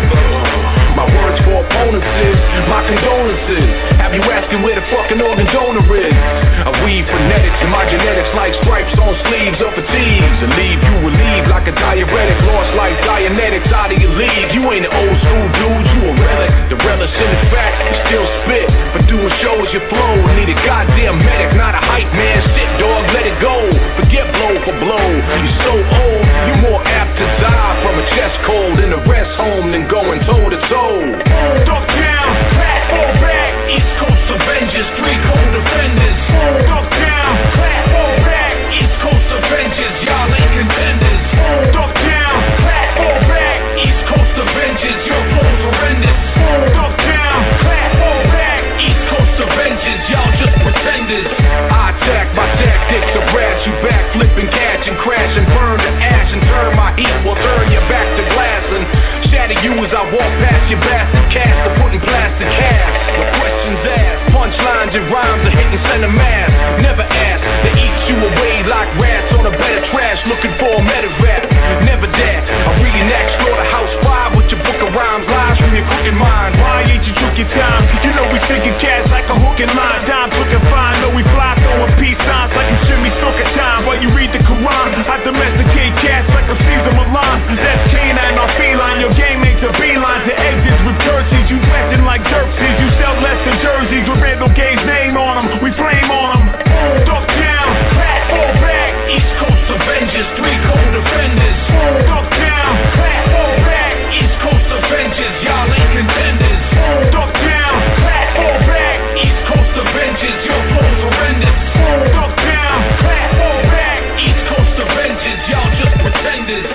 my words for opponents is my condolences. Have you asking where the fucking organ donor is? I weave phonetics and my genetics like stripes on sleeves of fatigues. And leave you relieved like a diuretic. Lost like Dianetics out of your league. You ain't an old school dude, you a relic. The relish in the fact, you still spit. But doing shows your flow. Need a goddamn medic, not a hype man. Shit dog, let it go. Forget blow for blow. You're so old, you're more apt to die from a chest cold in a rest home than going toe to toe. Duck down, clap, fall back. East Coast Avengers, 3 cold defenders. Duck down, clap, fall back. East Coast Avengers, y'all ain't contenders. Duck down, clap, fall back. East Coast Avengers, your flow's horrendous. Duck down, clap, fall back. East Coast Avengers, y'all just pretenders. I attack my tactics to brass you back, flip and catch and crash and burn to ash and turn my heat will turn you back to glass and shatter you as I walk past your bastard cast of putting plastic cast. No questions asked, punchlines and rhymes are hitting center mass. Never ask, they eat you away like rats on a bed of trash looking for a medevac. Never that, I reenact Slaughterhouse 5 with your book of rhymes, lies from your crooked mind. Why ain't you took your time? You know we taking cash like a hook and line. Dimes looking fine, know we fly throwing peace signs like a shimmy stroke of time. While you read the Quran, I domesticate cats like a Caesar Milan. That's canine or feline, your game makes a beeline to exits with curses. You dressing like jerseys, you sell less than jerseys with Randall Gage's name on them. We flame on them. Duck down, clap, fall back. East Coast Avengers, 3 cold defenders. Duck down, clap, fall back. East Coast Avengers, y'all ain't contenders. Duck down, clap, fall back. East Coast Avengers, your flow's horrendous. Duck down, clap, fall back. East Coast Avengers, y'all just pretenders.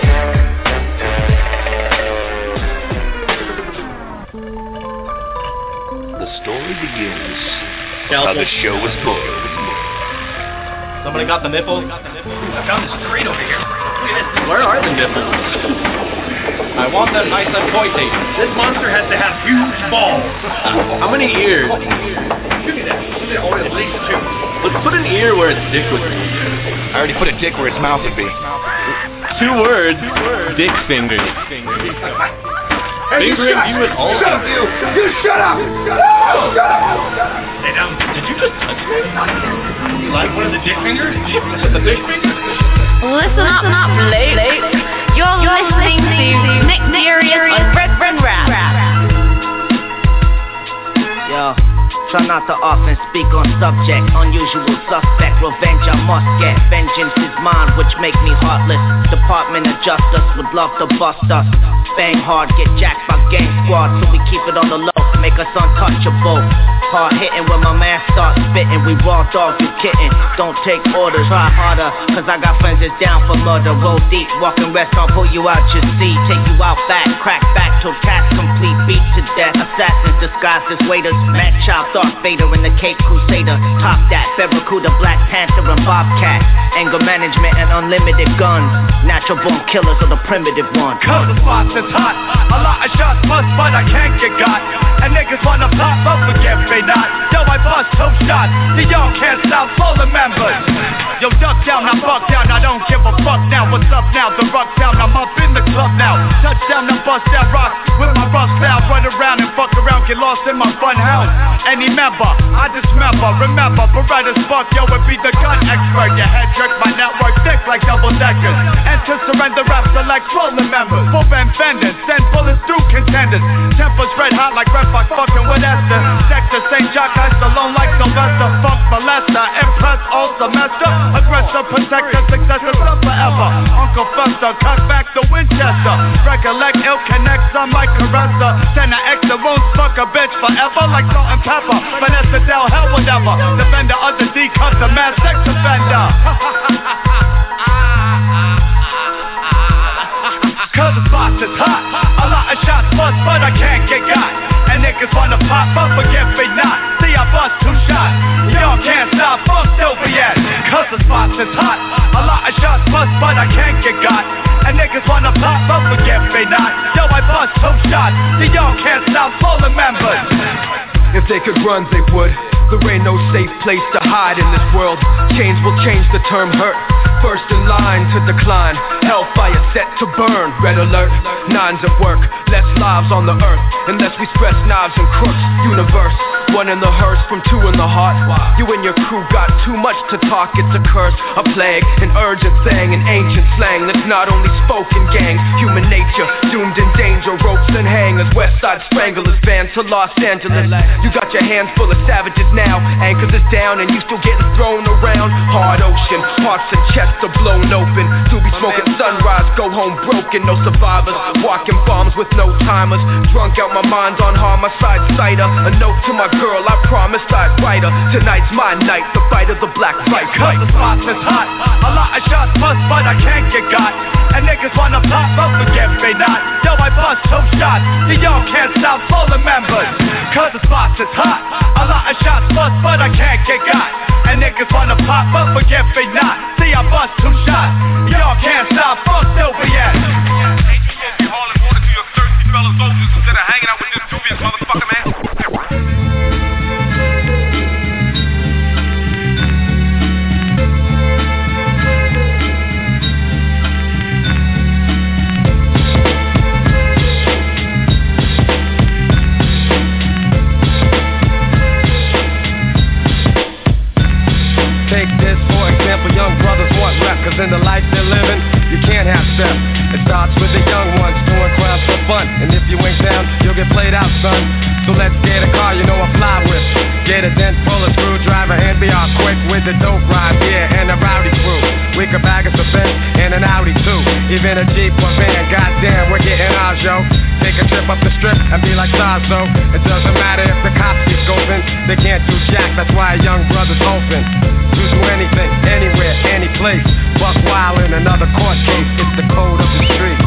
The story begins how the show was booked. Somebody got the nipples? I found this crate over here. Look at this. Where are the nipples? I want them nice and pointy. This monster has to have huge balls. How many ears? Give me that. Oh, at least 2. Let's put an ear where its dick would be. I already put a dick where its mouth would be. 2 words. Dick fingers. Hey, Fingering you at all. Shut up, you! You shut up! Shut up! Shut up! Hey, now, did you just touch me? You like one of the dick fingers? The big finger? Listen up, late. You're listening to Nick Furious on Red Rap. Yo, try not to often speak on subject. Unusual suspect, revenge I must get. Vengeance is mine, which make me heartless. Department of Justice would love to bust us. Bang hard, get jacked by gang squad, so we keep it on the low, make us untouchable. Hard hitting when my man starts spitting. We raw dog, you kitten. Don't take orders, try harder, cause I got friends that's down for murder. Roll deep, walk and rest, I'll pull you out your seat. Take you out back, crack back till cats complete. Beat to death, assassins disguised as waiters. Mad Chop, Darth Vader in the Cape Crusader. Top that, Barracuda, Black Panther and Bobcat. Anger management and unlimited guns. Natural born killers are the primitive ones. Cause the spots is hot, a lot of shots bust, but I can't get got. And niggas wanna pop up, forget me not. Yo, I bust 2 shots, the y'all can't stop, full of members. Yo, duck down, I buck down, I don't give a fuck now. What's up now? The rock down, I'm up in the club now. Touchdown, I bust that rock with my rough style. Run around and fuck around, get lost in my fun house. Any member, I dismember. Remember, bright as fuck, yo, it be the gun expert. Your head jerk, my network thick like double deckers. Enter surrender rap, select rolling members. Full band fenders, send bullets through contenders. Tempers red hot like Red Fox fucking with Esther. Sector St. Jock, I alone like Sylvester. Funk molester, impress all semester. Aggressor, protector, successor, up forever. Uncle Fester, cut back the Winchester. Recollect, ill connects, I'm like Caressa. Send an extra wounds, fuck a bitch forever like salt and pepper. Vanessa Del, hell whatever. Defender of the D, cut the mass sex offender. Cause the spots is hot, a lot of shots bust, but I can't get got. And niggas wanna pop up, forget me not. See I bust 2 shots, y'all can't stop, fuck Sylvian. Cause the spots is hot, a lot of two shots. The y'all can't stop falling members. If they could run, they would. There ain't no safe place to hide in this world. Change will change the term hurt. First in line to decline. Hellfire set to burn. Red alert. Nines at work. Less lives on the earth. Unless we stress knives and crooks. Universe. One in the hearse from two in the heart. You and your crew got too much to talk. It's a curse, a plague, an urgent thing, an ancient slang that's not only spoken, gang. Human nature, doomed in danger. Ropes and hangers. West Side Stranglers van to Los Angeles. You got your hands full of savages now. Anchors is down and you still getting thrown around. Hard ocean, hearts and chests are blown open. Doobie smoking sunrise, go home broken. No survivors, walking bombs with no timers. Drunk out my mind on homicide cider. A note to my girl, I promised I'd write her. Tonight's my night, the fight of the black fight. Cause the spots is hot. A lot of shots bust, but I can't get got. And niggas wanna pop up, forget me not. Yo, I bust two shots. Y'all can't stop falling members. Cause the spots is hot. A lot of shots bust, but I can't get got. And niggas wanna pop up, forget me not. See, I bust two shots. Y'all can't stop, fuck Sylvian. Be hauling water to your thirsty fellow soldiers instead of hanging out with this dubious motherfucker, man. Take this for example, young brothers want rep. Cause in the life they're living, you can't have step. It starts with the young ones doing crowds for fun. And if you ain't down, you'll get played out, son. So let's get a car, you know I fly with. Get a dent, pull a screwdriver, and be all quick with the dope ride, yeah, and a rowdy crew. We could bag us a Benz and an Audi too. Even a Jeep or van, goddamn, we're getting ours, yo. Take a trip up the strip and be like Sazo. It doesn't matter if the cops keep scoping. They can't do jack, that's why a young brother's open. To do anything, anywhere, any place. Buck wild in another court case. It's the code of the streets.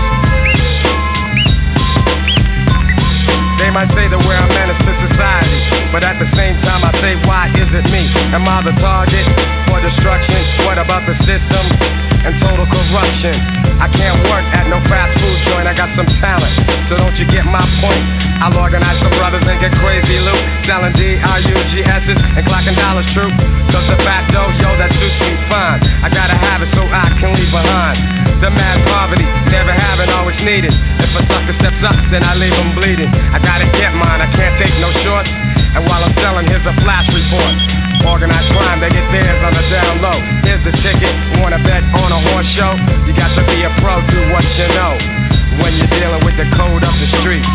They might say that we're a menace to society, but at the same time I say, why is it me? Am I the target for destruction? What about the system and total corruption? I can't work at no fast food joint, I got some talent, so don't you get my point? I'll organize some brothers and get crazy loot, selling D-R-U-G-S's and clocking dollars true. Cause the fat dough, yo, that suits me fine. I gotta have it so I can leave behind the mad poverty, never having, always needed. If a sucker steps up, then I leave him bleeding. I gotta get mine, I can't take no shorts. And while I'm selling, here's a flash report. Organized crime, they get theirs on the down low. Here's the ticket, wanna bet on a horse show? You got to be a pro, do what you know when you're dealing with the code of the streets.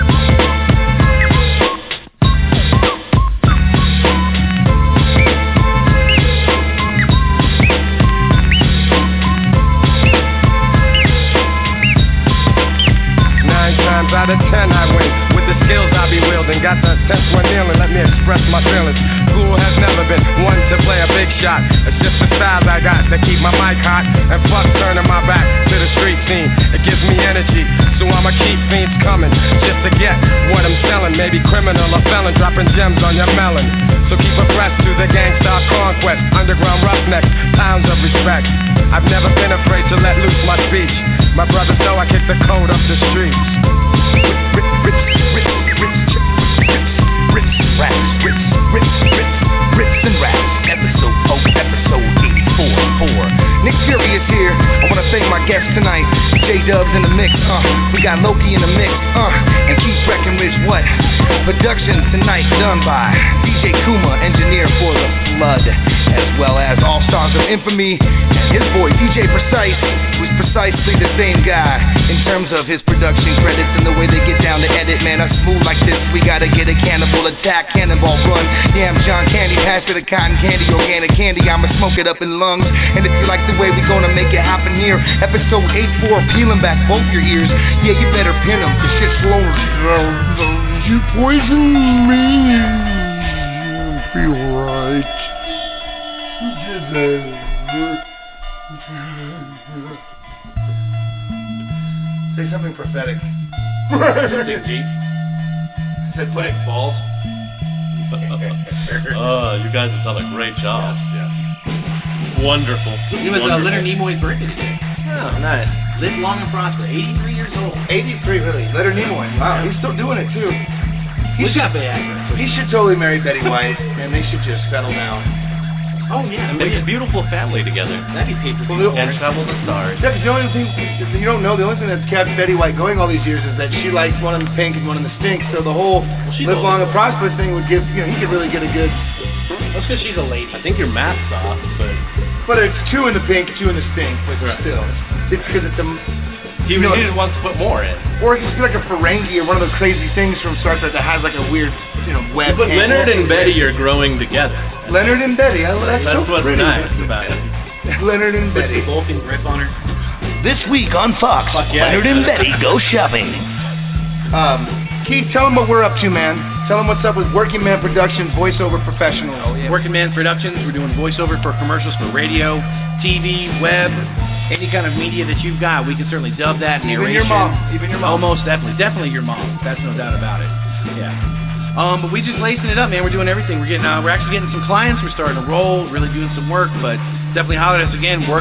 9 times out of 10 I win. With the skills I be wielding, got the 10th one kneeling, let me express my feelings. School has never been one to play a big shot. It's just the styles I got to keep my mic hot. And fuck turning my back to the street scene. It gives me energy, so I'ma keep fiends coming just to get what I'm selling. Maybe criminal or felon, dropping gems on your melon. So keep abreast to the gangsta conquest. Underground roughnecks, pounds of respect. I've never been afraid to let loose my speech. My brothers know I kick the code up the streets. Rich and raps, episode 84. Nick Furious here. I wanna thank my guests tonight. J-Dubs in the mix, we got Loki in the mix, and Keith Breckenridge, what? Production tonight done by DJ Kuma, engineer for The Flood, as well as All Stars of Infamy, and his boy DJ Precise, who's precisely the same guy in terms of his production credits and the way they get down to edit. Man, us smooth like this, we gotta get a cannibal attack, cannonball run. Yeah, I'm John Candy, pass it a cotton candy, organic candy, I'ma smoke it up in lungs. And if you like the way we gonna make it happen here, episode 84, peeling back both your ears. Yeah, you better pin them, cause shit's slow. You poison me, you'll be right. Say something prophetic. Something deep. Said put it balls. You guys have done a great job. Yes. It Wonderful. was Leonard Nimoy's birthday today. Oh, nice. Live long and prosper. 83 years old. 83, really. Leonard Nimoy. Wow, he's still doing it, too. He's got Viagra. He should totally marry Betty White, and they should just settle down. Oh, yeah. And make a beautiful family together. That'd be paper. And travel the stars. Yeah, because the only thing you don't know, the only thing that's kept Betty White going all these years is that she likes one in the pink and one in the stink. So the whole live long and prosper thing would give, he could really get a good. That's because she's a lady. I think your math's off, but it's 2 in the pink, 2 in the stink, but still, it's because it's a. He wants to put more in. Or it could be like a Ferengi or one of those crazy things from Star Trek that has like a weird, web. But Leonard and Betty are growing together. Leonard and Betty, that's so what's pretty. nice about it. Leonard and Betty. They both can grip on her. This week on Fox, Leonard and Betty go shopping. Keith, tell them what we're up to, man. Tell them what's up with Working Man Productions, voiceover professionals. Oh, yeah. Working Man Productions, we're doing voiceover for commercials for radio, TV, web, any kind of media that you've got. We can certainly dub that, narration. Even your mom. Oh, most definitely your mom. That's no doubt about it. Yeah. But we just lacing it up, man. We're doing everything. We're actually getting some clients. We're starting to roll, really doing some work. But definitely holler at us again,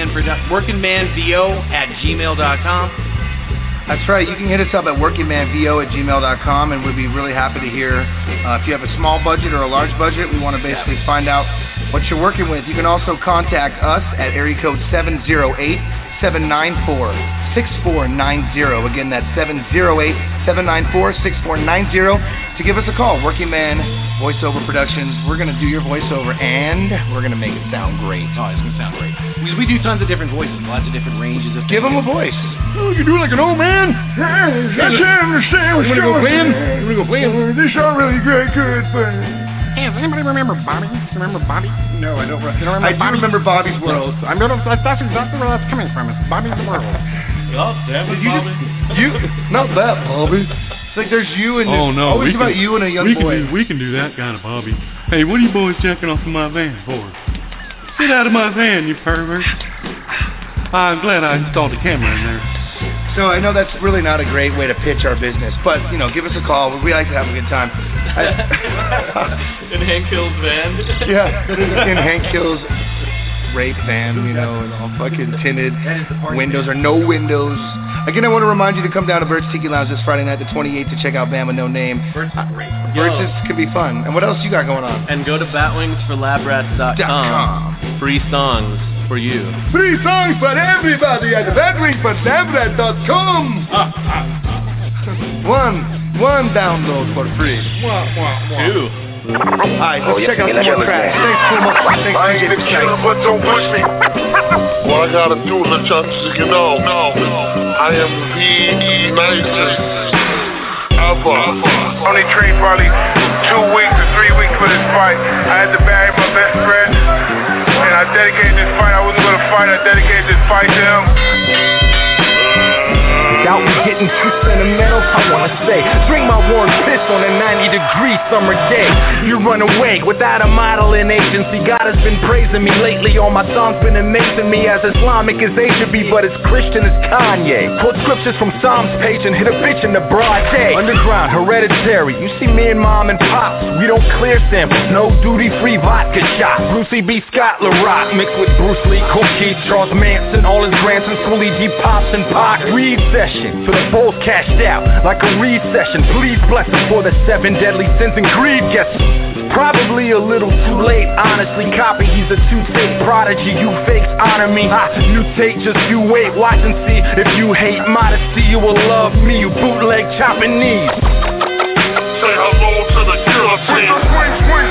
workingmanvo@gmail.com. That's right. You can hit us up at workingmanvo@gmail.com, and we'd be really happy to hear if you have a small budget or a large budget. We want to basically find out what you're working with. You can also contact us at area code 708-794-6490. Again, that's 708-794-6490 to give us a call. Working Man Voiceover Productions. We're going to do your voiceover, and we're going to make it sound great. Oh, it's going to sound great. Because we do tons of different voices, lots of different ranges of Give them a voice. Oh, you do like an old man? I can't understand what's going on. You want to go play? These are really great, good, but... Hey, does anybody remember Bobby? Remember Bobby? No, I don't. You don't remember I do remember Bobby's World. That's exactly where that's coming from. It's Bobby's World. Oh, damn it, Bobby. Not that, Bobby. It's like there's you and oh, no, always about you and a young boy. We can do that kind of Bobby. Hey, what are you boys jacking off of my van for? Get out of my van, you pervert. I'm glad I installed a camera in there. So I know that's really not a great way to pitch our business, but give us a call. We like to have a good time. In Hank Hill's van. Yeah, in Hank Hill's rape van, and all fucking tinted windows or no windows. Again, I want to remind you to come down to Bert's Tiki Lounge this Friday night, the 28th, to check out Bama No Name. Bert's great. Bert's can be fun. And what else you got going on? And go to batwingsforlabrats.com. Free songs for you. Free songs for everybody at batwingsforlabrats.com. One download for free. 2. Alright, let's check out some more tracks. Thanks, Kuma. Thanks, I ain't the killer, but don't push me. What I gotta do, let y'all you know. I am the nicest ever. Only trained probably 2 weeks or 3 weeks for this fight. I had to bury my best friend, and I dedicated this fight. I wasn't gonna fight. I dedicated this fight to him. Without me getting too sentimental, I wanna say, drink my warm piss on a 90-degree summer day. You run away without a modeling agency. God has been praising me lately. All my songs been amazing me. As Islamic as they should be, but as Christian as Kanye. Quote scriptures from Psalms page and hit a bitch in the broad day. Underground, hereditary. You see me and mom and pops. We don't clear samples. No duty-free vodka shop. Brucey B. Scott LaRock mixed with Bruce Lee, Cool Keith, Charles Manson, all his grandsons, Schoolie D. Pops and Pac. Reed session. So the bowl's cashed out like a Reed session. Please bless us for the 7 deadly sins and greed gets us. Probably a little too late, honestly. Copy, he's a 2-tape prodigy. You fakes honor me. I mutate, just you wait, watch and see. If you hate modesty, you will love me. You bootleg chopping knees. Say hello to the killer team. Swing.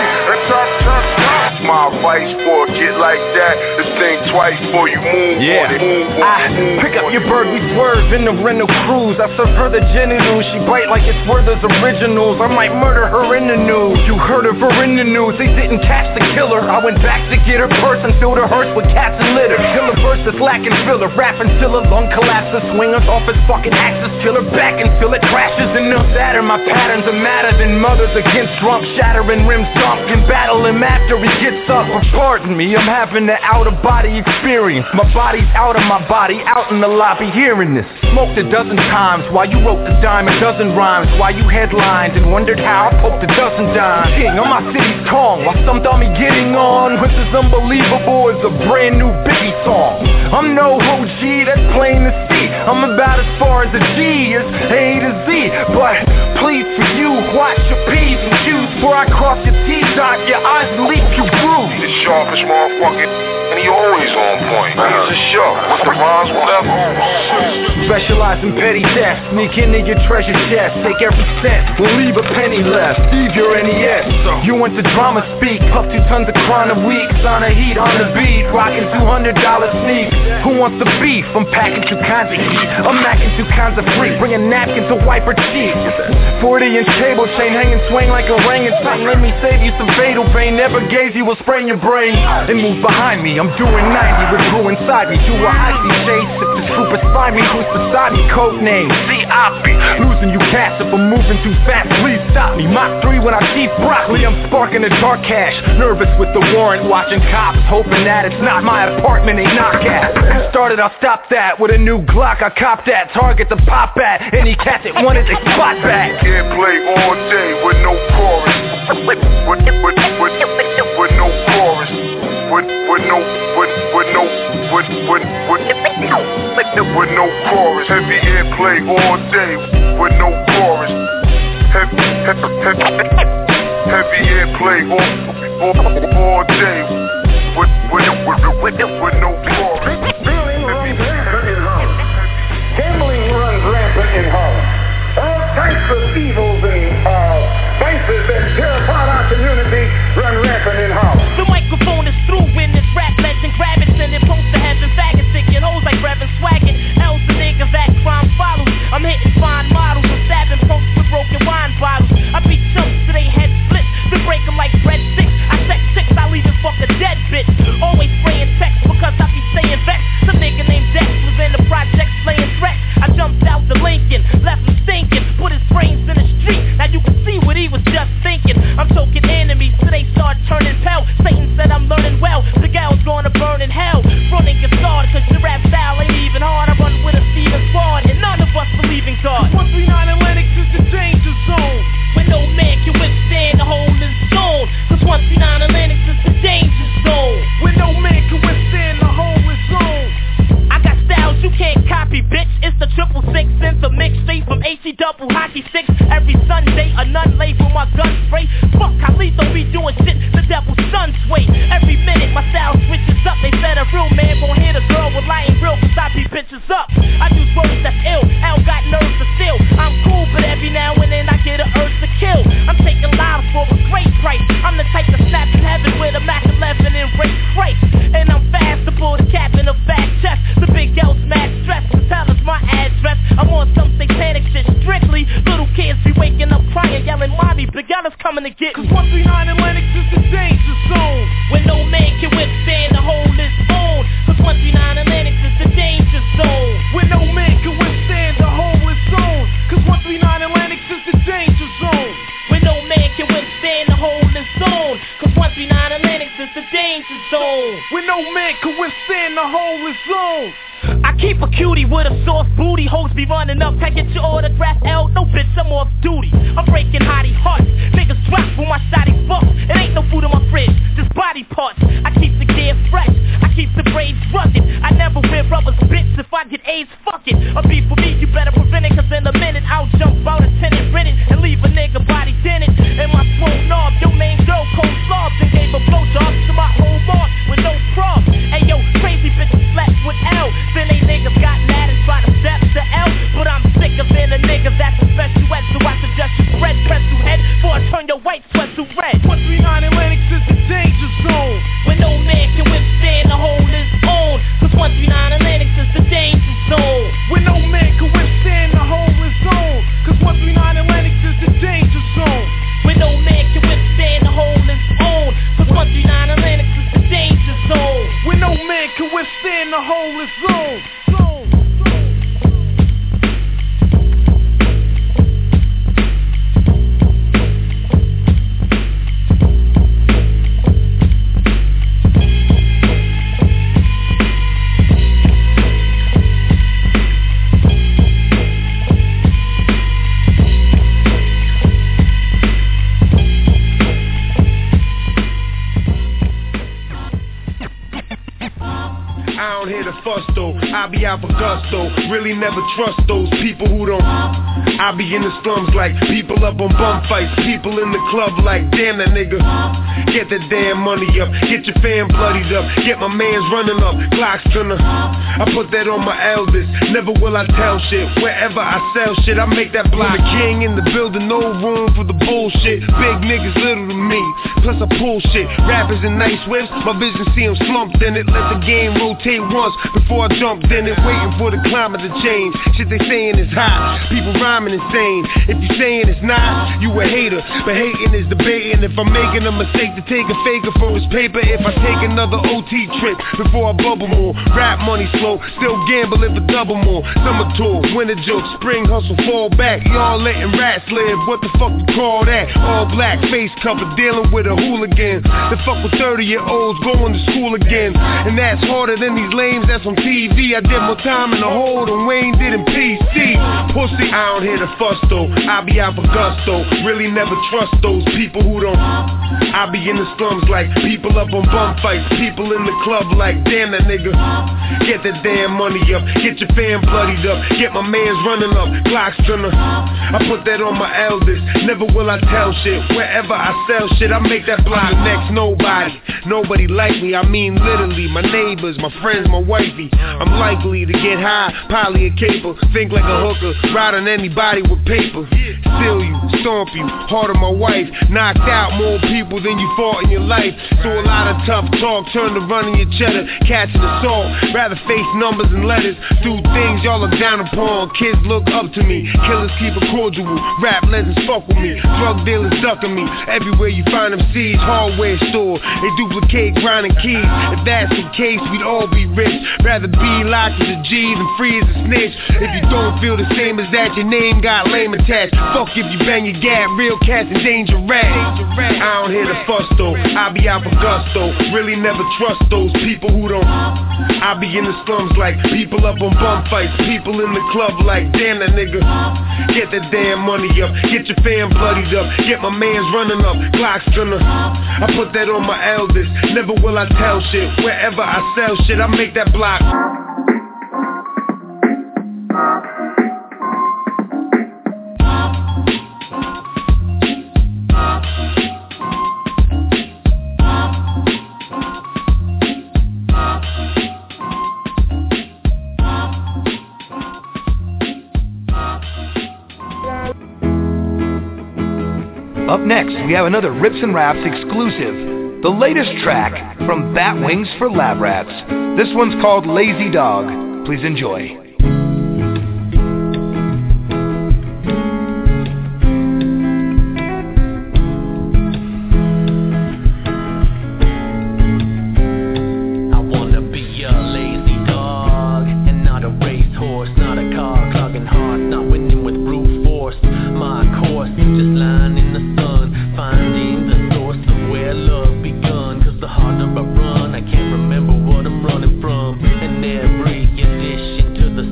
My advice for a kid like that is think twice before you move on it. I pick up your bird, we swerve in the rental cruise. I serve her the genitals, she bite like it's Werther's Originals. I might murder her in the news. You heard of her in the news, they didn't catch the killer. I went back to get her purse and filled her hearse with cats and litter. Killer verse that's lacking filler, rap until her lung collapses. Swing us off his fucking axis, kill her back until it crashes. Enough Saturn, my patterns are madder than mothers against drunk, shattering rims, sunk and battle him after he gets up. Pardon me, I'm having having an out-of-body experience. My body's out of my body, out in the lobby hearing this. Smoked a dozen times while you wrote the dime, a dozen rhymes while you headlined and wondered how I poked a dozen dimes. King on my city's tongue while some thought me getting on with this unbelievable is a brand new Biggie song. I'm no OG, that's plain to see. I'm about as far as a G is A to Z. But please for you, watch your P's and Q's before I cross your T's, dot your I's and leap you bruise. The sharpest motherfucker, and he always on point. He's a sharp, with the rhymes, whatever. Specialize in petty theft, sneak into your treasure chest, take every cent, we'll leave a penny left, leave your NES. You went to drama speak, puff 2 tons of Crown a week, sign a heat on the beat, rocking $200 sneaks. Who wants the beef? I'm packing 2 kinds of heat, I'm macking 2 kinds of freak, bringing napkins to wipe her cheeks. 40-inch cable chain hanging swing like orangutan. Let me save you some fatal pain, never gaze you will sprain your brain. And move behind me, I'm doing 90, with glue inside me, do a icy chase. If this group beside me, who's beside me? Code name C.I.P. Losing you cats if I'm moving too fast, please stop me. Mach 3 when I see broccoli, I'm sparking the dark cash. Nervous with the warrant, watching cops, hoping that it's not my apartment they knock at. Started, I'll stop that with a new Glock, I copped that. Target to pop at, any cats that wanted they spot back. Can't play all day with no chorus. With no chorus. With no chorus. Heavy airplay all day with no chorus. Heavy airplay all day with no chorus. Gambling runs rampant in Harlem. All types of evils and vices that tear apart our community run rampant in Harlem. The microphone is through when this rap legend grab it, send it post to heaven, faggots sticking hoes like Reverend Swaggin'. L's the niggas that crime follows. I'm hitting fine models and stabbing punks with broken wine bottles. I beat chumps to they head split, then break them like bread sticks. I sex chicks, I leave it fuck a dead bitch. Always spraying text because I be staying vexed. Some nigga named Dex was in the project slaying threats. I jumped out the Lincoln, left him stinking, put his brains in the street. Now you can see what he was just thinking. I'm choking enemies till they start turning pale. Satan said I'm learning well, the gal's gonna burn in hell. Fronting gets started cause your rap style ain't even hard. I run with a Steven squad and none of us believe in God. 139 Atlantic is the danger zone, when no man can withstand the whole is zone. Cause 139 Atlantic is the danger zone, when no man can withstand the whole is zone. I got styles you can't copy, bitch. It's the 666 since a mixtape from AC double hockey sticks. Every Sunday a nun label my gun spray. Fuck how lethal be doing shit the devil's son sway. Every minute my style switches up. They said a real man won't hit a girl with lying real cause I beat bitches up. I use words that's ill, L got nerves to steal. I'm cool but every now and then I get an urge to kill. I'm taking lives for a great price. I'm the type to snap in heaven with a Mac 11 and rape Christ. And I'm fast to pull the cap in a back chest. The big L's mad stress to tell us my address. I'm on some satanic shit strictly. Little kids be waking up crying, yelling mommy, Big L is coming to get me. 139 Atlantic is the danger zone, when no man can withstand the whole is own. Cause 139 Atlantic is the danger zone, when no man can withstand the whole is zone. Cause 139 Atlantic is the danger zone, when no man can withstand the whole is zone. Cause 139 Atlantic is the danger zone, when no man can withstand the whole is zone. I keep a cutie with a soft booty. Hoes be running up, can I get your autograph? L, no bitch, I'm off duty. I'm breaking hottie hearts. Niggas drop when my shotty fucks. It ain't no food in my fridge, just body parts. I keep the gear fresh, I keep the braids rugged. I never wear rubbers, bitch. If I get AIDS, fuck it. A beef for me, you better prevent it. Cause in a minute I'll jump out a tenant rented and leave a nigga body dented. And my swole knob, your name girl cold slobs. And gave a blowjob to my whole mark with no problem. Hey yo, crazy bitches slept with L. Then they niggas got mad and tried to step to L. But I'm sicker than the niggas that fuss though. I be out for gusto. Really never trust those people who don't. I be in the slums like people up on bum fights. People in the club like, damn that nigga. Get that damn money up. Get your fam bloodied up. Get my mans running up. Glock's gonna. I put that on my eldest. Never will I tell shit. Wherever I sell shit, I make that block. The king in the building, no room for the bullshit. Big niggas little to me. Plus I pull shit. Rappers in nice whips. My vision see them slumped in it. Let the game rotate once before I jumped in it. Waiting for the climate to change. Shit they saying is hot. People rhyming insane. If you saying it's not, you a hater. But hating is debating. If I'm making a mistake to take a faker for his paper. If I take another OT trip before I bubble more. Rap money slow, still gamble if I double more. Summer tour, winter joke, spring hustle, fall back. Y'all letting rats live, what the fuck you call that? All black, face cover, dealing with a hooligan. The fuck with 30-year-olds going to school again. And that's harder than these lames that's on TV. I did more time in the hole than Wayne did in PC. Pussy, I don't hear the fuss though. I be out for gusto. Really never trust those people who don't. I be in the slums like people up on bum fights. People in the club like, damn that nigga. Get that damn money up. Get your fam bloodied up. Get my mans running up. Glock's gonna. I put that on my eldest. Never will I tell shit. Wherever I sell shit, I make that block. The next nobody. Nobody like me. I mean literally. My neighbors, my friends, my wifey. I'm likely to get high, probably a caper. Think like a hooker. Ride on anybody with paper. Steal you, stomp you. Heart of my wife. Knocked out more people than you fought in your life. So a lot of tough talk turned to running your cheddar. Catching assault. Rather face numbers and letters. Do things y'all look down upon. Kids look up to me. Killers keep it cordial. Rap legends fuck with me. Drug dealers ducking me. Everywhere you find them seeds. Hardware store. They duplicate grinding keys. If that's the case, we'd all be rich. Rather be locked as a G than free as a snitch. If you don't feel the same as that, your name got lame attached. Fuck if you bang your gap. Real cats and danger rats. I don't hear the fuss though. I be out for gusto. Really never trust those people who don't. I be in the slums like people up on bum fights. People in the club like, damn that nigga. Get that damn money up. Get your fam bloodied up. Get my mans running up. Glock's gonna. I put that on my eldest. Never will I tell shit. Wherever I sell shit, I make that block. Up next, we have another Rips and Raps exclusive, the latest track from Bat Wings for Lab Rats. This one's called Lazy Dog. Please enjoy. I can't remember what I'm running from. And every addition to the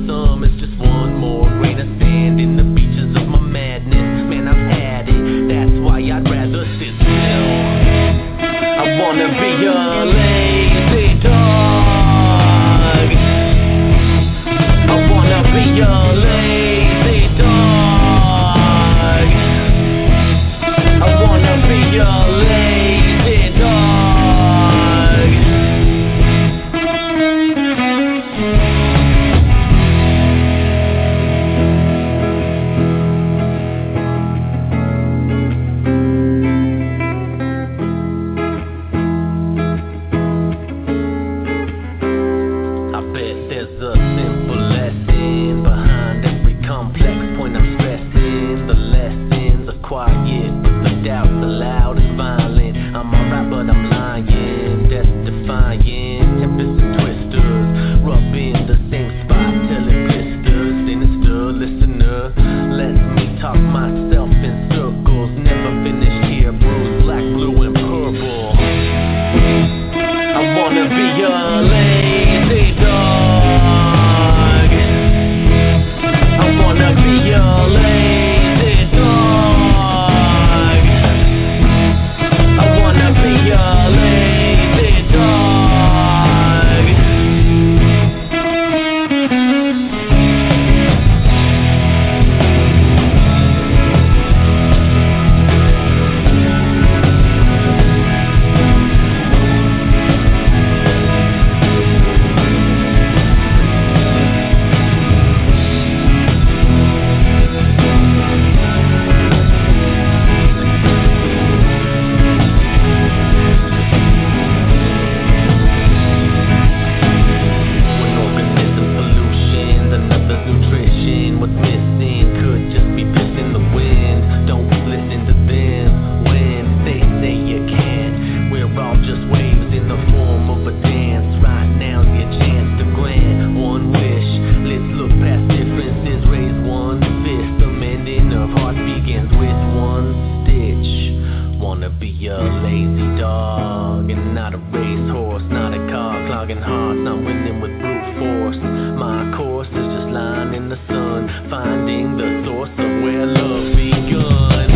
heart begins with one stitch. Wanna be a lazy dog and not a racehorse, not a car clogging hearts, not winning with brute force. My course is just lying in the sun, finding the source of where love begun.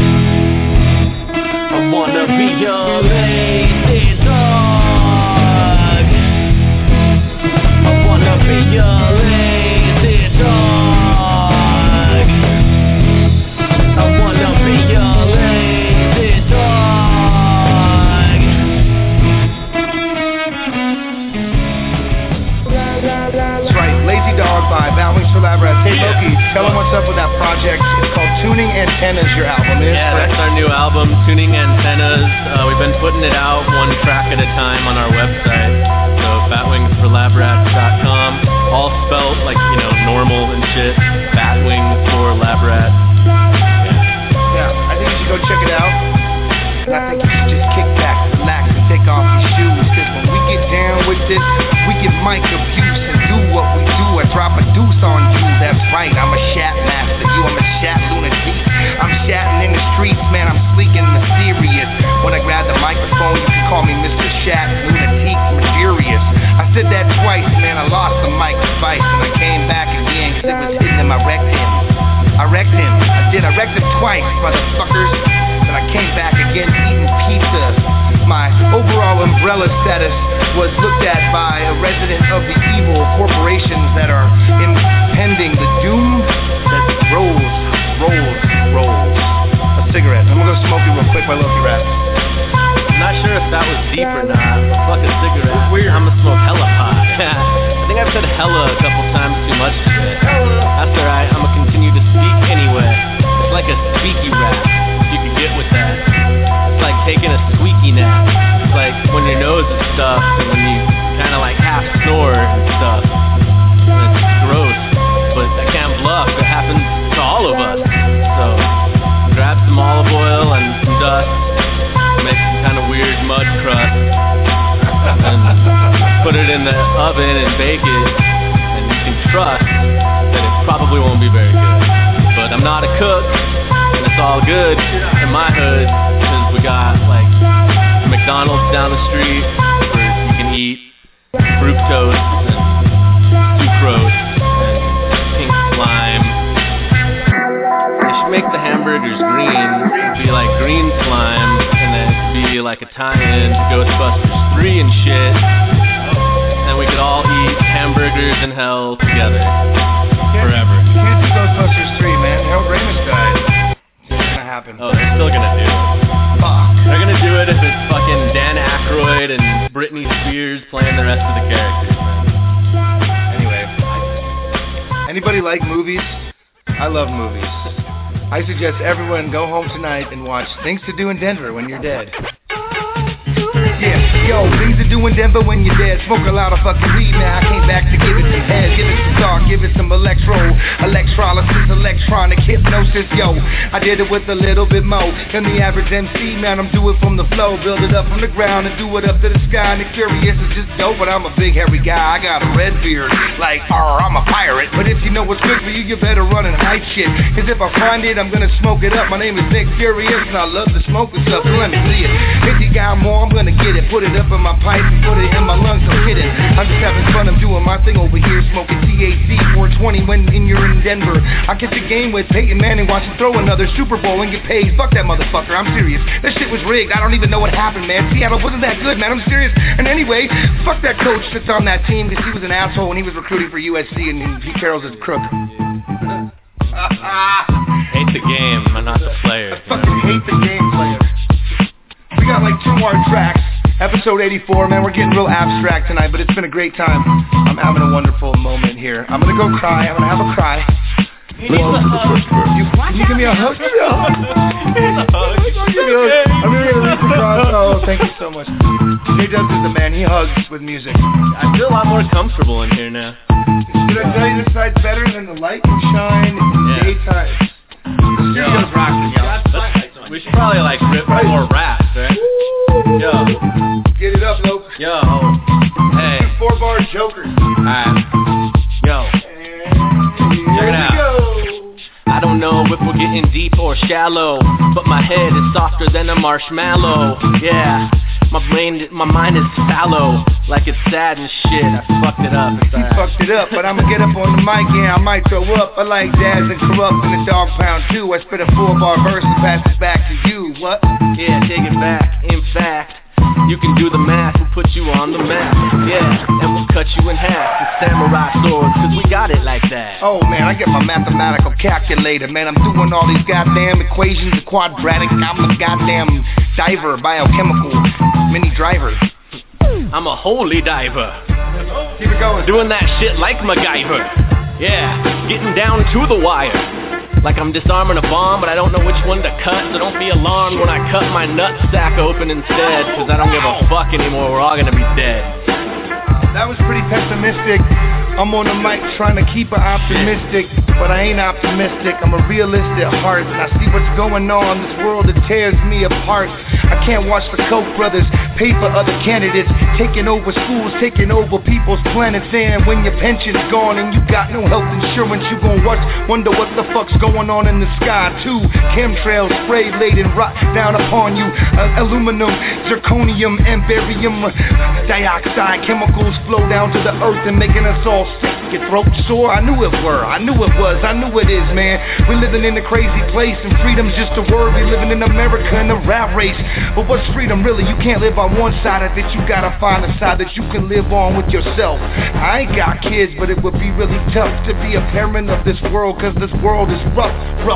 I wanna be a lazy dog. I wanna be a lazy dog. I wanna be a lazy dog. That's right, Lazy Dog by Bowings for Lab Rats. Hey Loki, tell them what's up with that project. It's called Tuning Antennas, your album is, Yeah, correct? that's our new album, Tuning Antennas. We've been putting it out one track at a time on our website. So batwingsforlabrats.com, all spelt like, normal and shit. Batwings for Lab Rats. Yeah, I think you should go check it out. And I think you should just kick back, relax, and take off your shoes. Cause when we get down with this, we get mic abuse and do what we do. I drop a deuce on you, that's right. I'm a shat master, I'm a shat lunatic. I'm shatting in the streets, man, I'm sleek and mysterious. When I grab the microphone, you can call me Mr. Shat, lunatic, mysterious. I said that twice, man, I lost the mic device. And I came back again, cause it was hidden in my rectum. I wrecked him twice, motherfuckers. And I came back again eating pizza. My overall umbrella status was looked at by a resident of the evil corporations that are impending the doom that rolls. A cigarette. I'm gonna go smoke it real quick by Loki Rat. I'm not sure if that was deep or not. Fuck a cigarette. Weird. I'm gonna smoke hella pot. I think I've said hella a couple times too much today. That's alright, I'm gonna continue to speak anyway. It's like a squeaky rap, if you could get with that. It's like taking a squeaky nap. It's like when your nose is stuffed and when you kinda like half snore and stuff. And it's gross, but I can't bluff. It happens to all of us. So grab some olive oil and some dust, make some kind of weird mud crust, and put it in the oven and bake it, and you can trust that it probably won't be very good. But I'm not a cook, and it's all good in my hood, because we got like McDonald's down the street where you can eat fructose and sucrose and pink slime. They should make the hamburgers green. It'd be like green slime, and then it'd be like a tie-in to Ghostbusters 3 and shit. And we could all eat hamburgers in hell together forever. You can't do Ghostbusters 3, man. Harold Ramis died. It's not gonna happen. Oh, they're still gonna do it. Fuck. They're gonna do it if it's fucking Dan Aykroyd and Britney Spears playing the rest of the characters, man. Anyway, anybody like movies? I love movies. I suggest everyone go home tonight and watch Things to Do in Denver When You're Dead. Yeah, yo, things to do in Denver when you're dead. Smoke a lot of fucking weed, man. I came back to give it some head, give it some dark, give it some electrolysis, electronic hypnosis, yo. I did it with a little bit more than the average MC, man. I'm doing it from the flow, build it up from the ground and do it up to the sky. And the curious is just dope, but I'm a big hairy guy. I got a red beard, like, I'm a pirate. But if you know what's good for you, you better run and hide shit. Cause if I find it, I'm gonna smoke it up. My name is Nick Furious, and I love to smoke and stuff. So let me see it. If you got more, I'm gonna get it. Put it up in my pipe and put it in my lungs, I'm kidding. I'm just having fun, I'm doing my thing over here, smoking THC 420 when you're in Denver. I catch a game with Peyton Manning, watch him throw another Super Bowl and get paid. Fuck that motherfucker, I'm serious. This shit was rigged, I don't even know what happened, man. Seattle wasn't that good, man, I'm serious. And anyway, fuck that coach that's on that team, because he was an asshole when he was recruiting for USC and Pete Carroll's a crook. Hate the game, but not the player. I fucking hate the game player. We got like 2 more tracks. Episode 84, man, we're getting real abstract tonight, but it's been a great time. I'm having a wonderful moment here. I'm gonna go cry, I'm gonna have a cry. Welcome to the first verse. Can you give me a hug? Give me a hug. I'm really gonna reach across. Oh, thank you so much. J-Dubs is the man, he hugs with music. I feel a lot more comfortable in here now. Did I tell you this side's better than the light and shine in daytime? The studio's rocking, y'all. We should probably like rip more raps, right? Yo. Get it up, Lope. Yo. Hey. 4-bar jokers. Alright. Yo. Check it out. I don't know if we're getting deep or shallow, but my head is softer than a marshmallow. Yeah, my mind is fallow, like it's sad and shit. I fucked it up. You fucked it up, but I'ma get up on the mic, yeah, I might throw up. I like jazz and corrupt in the Dog Pound too. I spit a 4-bar verse and pass it back to you. What? Yeah, take it back. In fact, you can do the math, we'll put you on the map. Yeah, and we'll cut you in half with samurai swords, cause we got it like that. Oh man, I get my mathematical calculator, man. I'm doing all these goddamn equations, the quadratic. I'm a goddamn diver, biochemical mini driver. I'm a holy diver. Keep it going. Doing that shit like MacGyver. Yeah, getting down to the wire. Like I'm disarming a bomb, but I don't know which one to cut, so don't be alarmed when I cut my nutsack open instead, cause I don't give a fuck anymore, we're all gonna be dead. That was pretty pessimistic. I'm on the mic trying to keep it optimistic, but I ain't optimistic. I'm a realist at heart, and I see what's going on. This world that tears me apart. I can't watch the Koch brothers pay for other candidates, taking over schools, taking over people's planets. And when your pension's gone and you got no health insurance, you gon' wonder what the fuck's going on in the sky too. Chemtrails spray laid and rot down upon you. Aluminum, zirconium, and barium dioxide chemicals flow down to the earth and making us all sick. Your throat sore? I knew it were, I knew it was, I knew it is, man. We're living in a crazy place and freedom's just a word. We're living in America in a rat race. But what's freedom really? You can't live on one side of it, you gotta find a side that you can live on with yourself. I ain't got kids, but it would be really tough to be a parent of this world, cause this world is rough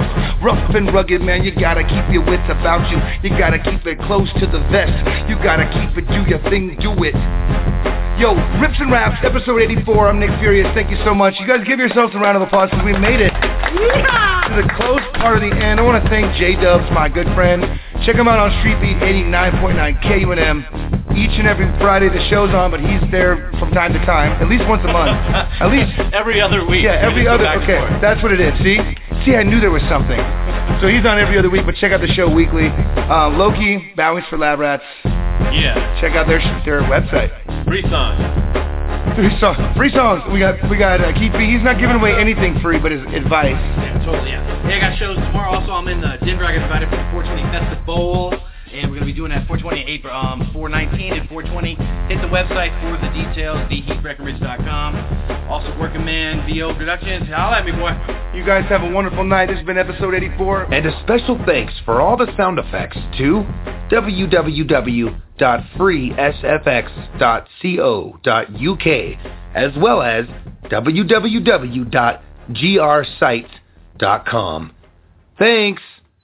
and rugged, man. You gotta keep your wits about you. You gotta keep it close to the vest. You gotta keep it, do your thing, do it. Yo, Rips and Raps, episode 84. I'm Nick Furious. Thank you so much. You guys give yourselves a round of applause because we made it to the close part of the end. I want to thank J-Dubs, my good friend. Check him out on Street Beat 89.9 KUNM. Each and every Friday the show's on, but he's there from time to time, at least once a month. At least every other week. Yeah, every other. Okay, that's what it is. See, I knew there was something. So he's on every other week, but check out the show weekly. Loki, Bowings for Lab Rats. Yeah. Check out their website. Free songs. Free songs. We got Keith B. He's not giving away anything free, but his advice. Yeah, totally. Yeah. I got shows tomorrow. Also, I'm in Denver. I got invited for the 420 Festival. And we're going to be doing that 420 April, 419 and 420. Hit the website for the details, theheatbreckenridge.com. Also, Working Man, VO Productions. Holla at me, boy. You guys have a wonderful night. This has been episode 84. And a special thanks for all the sound effects to www.freesfx.co.uk as well as www.grsites.com. Thanks.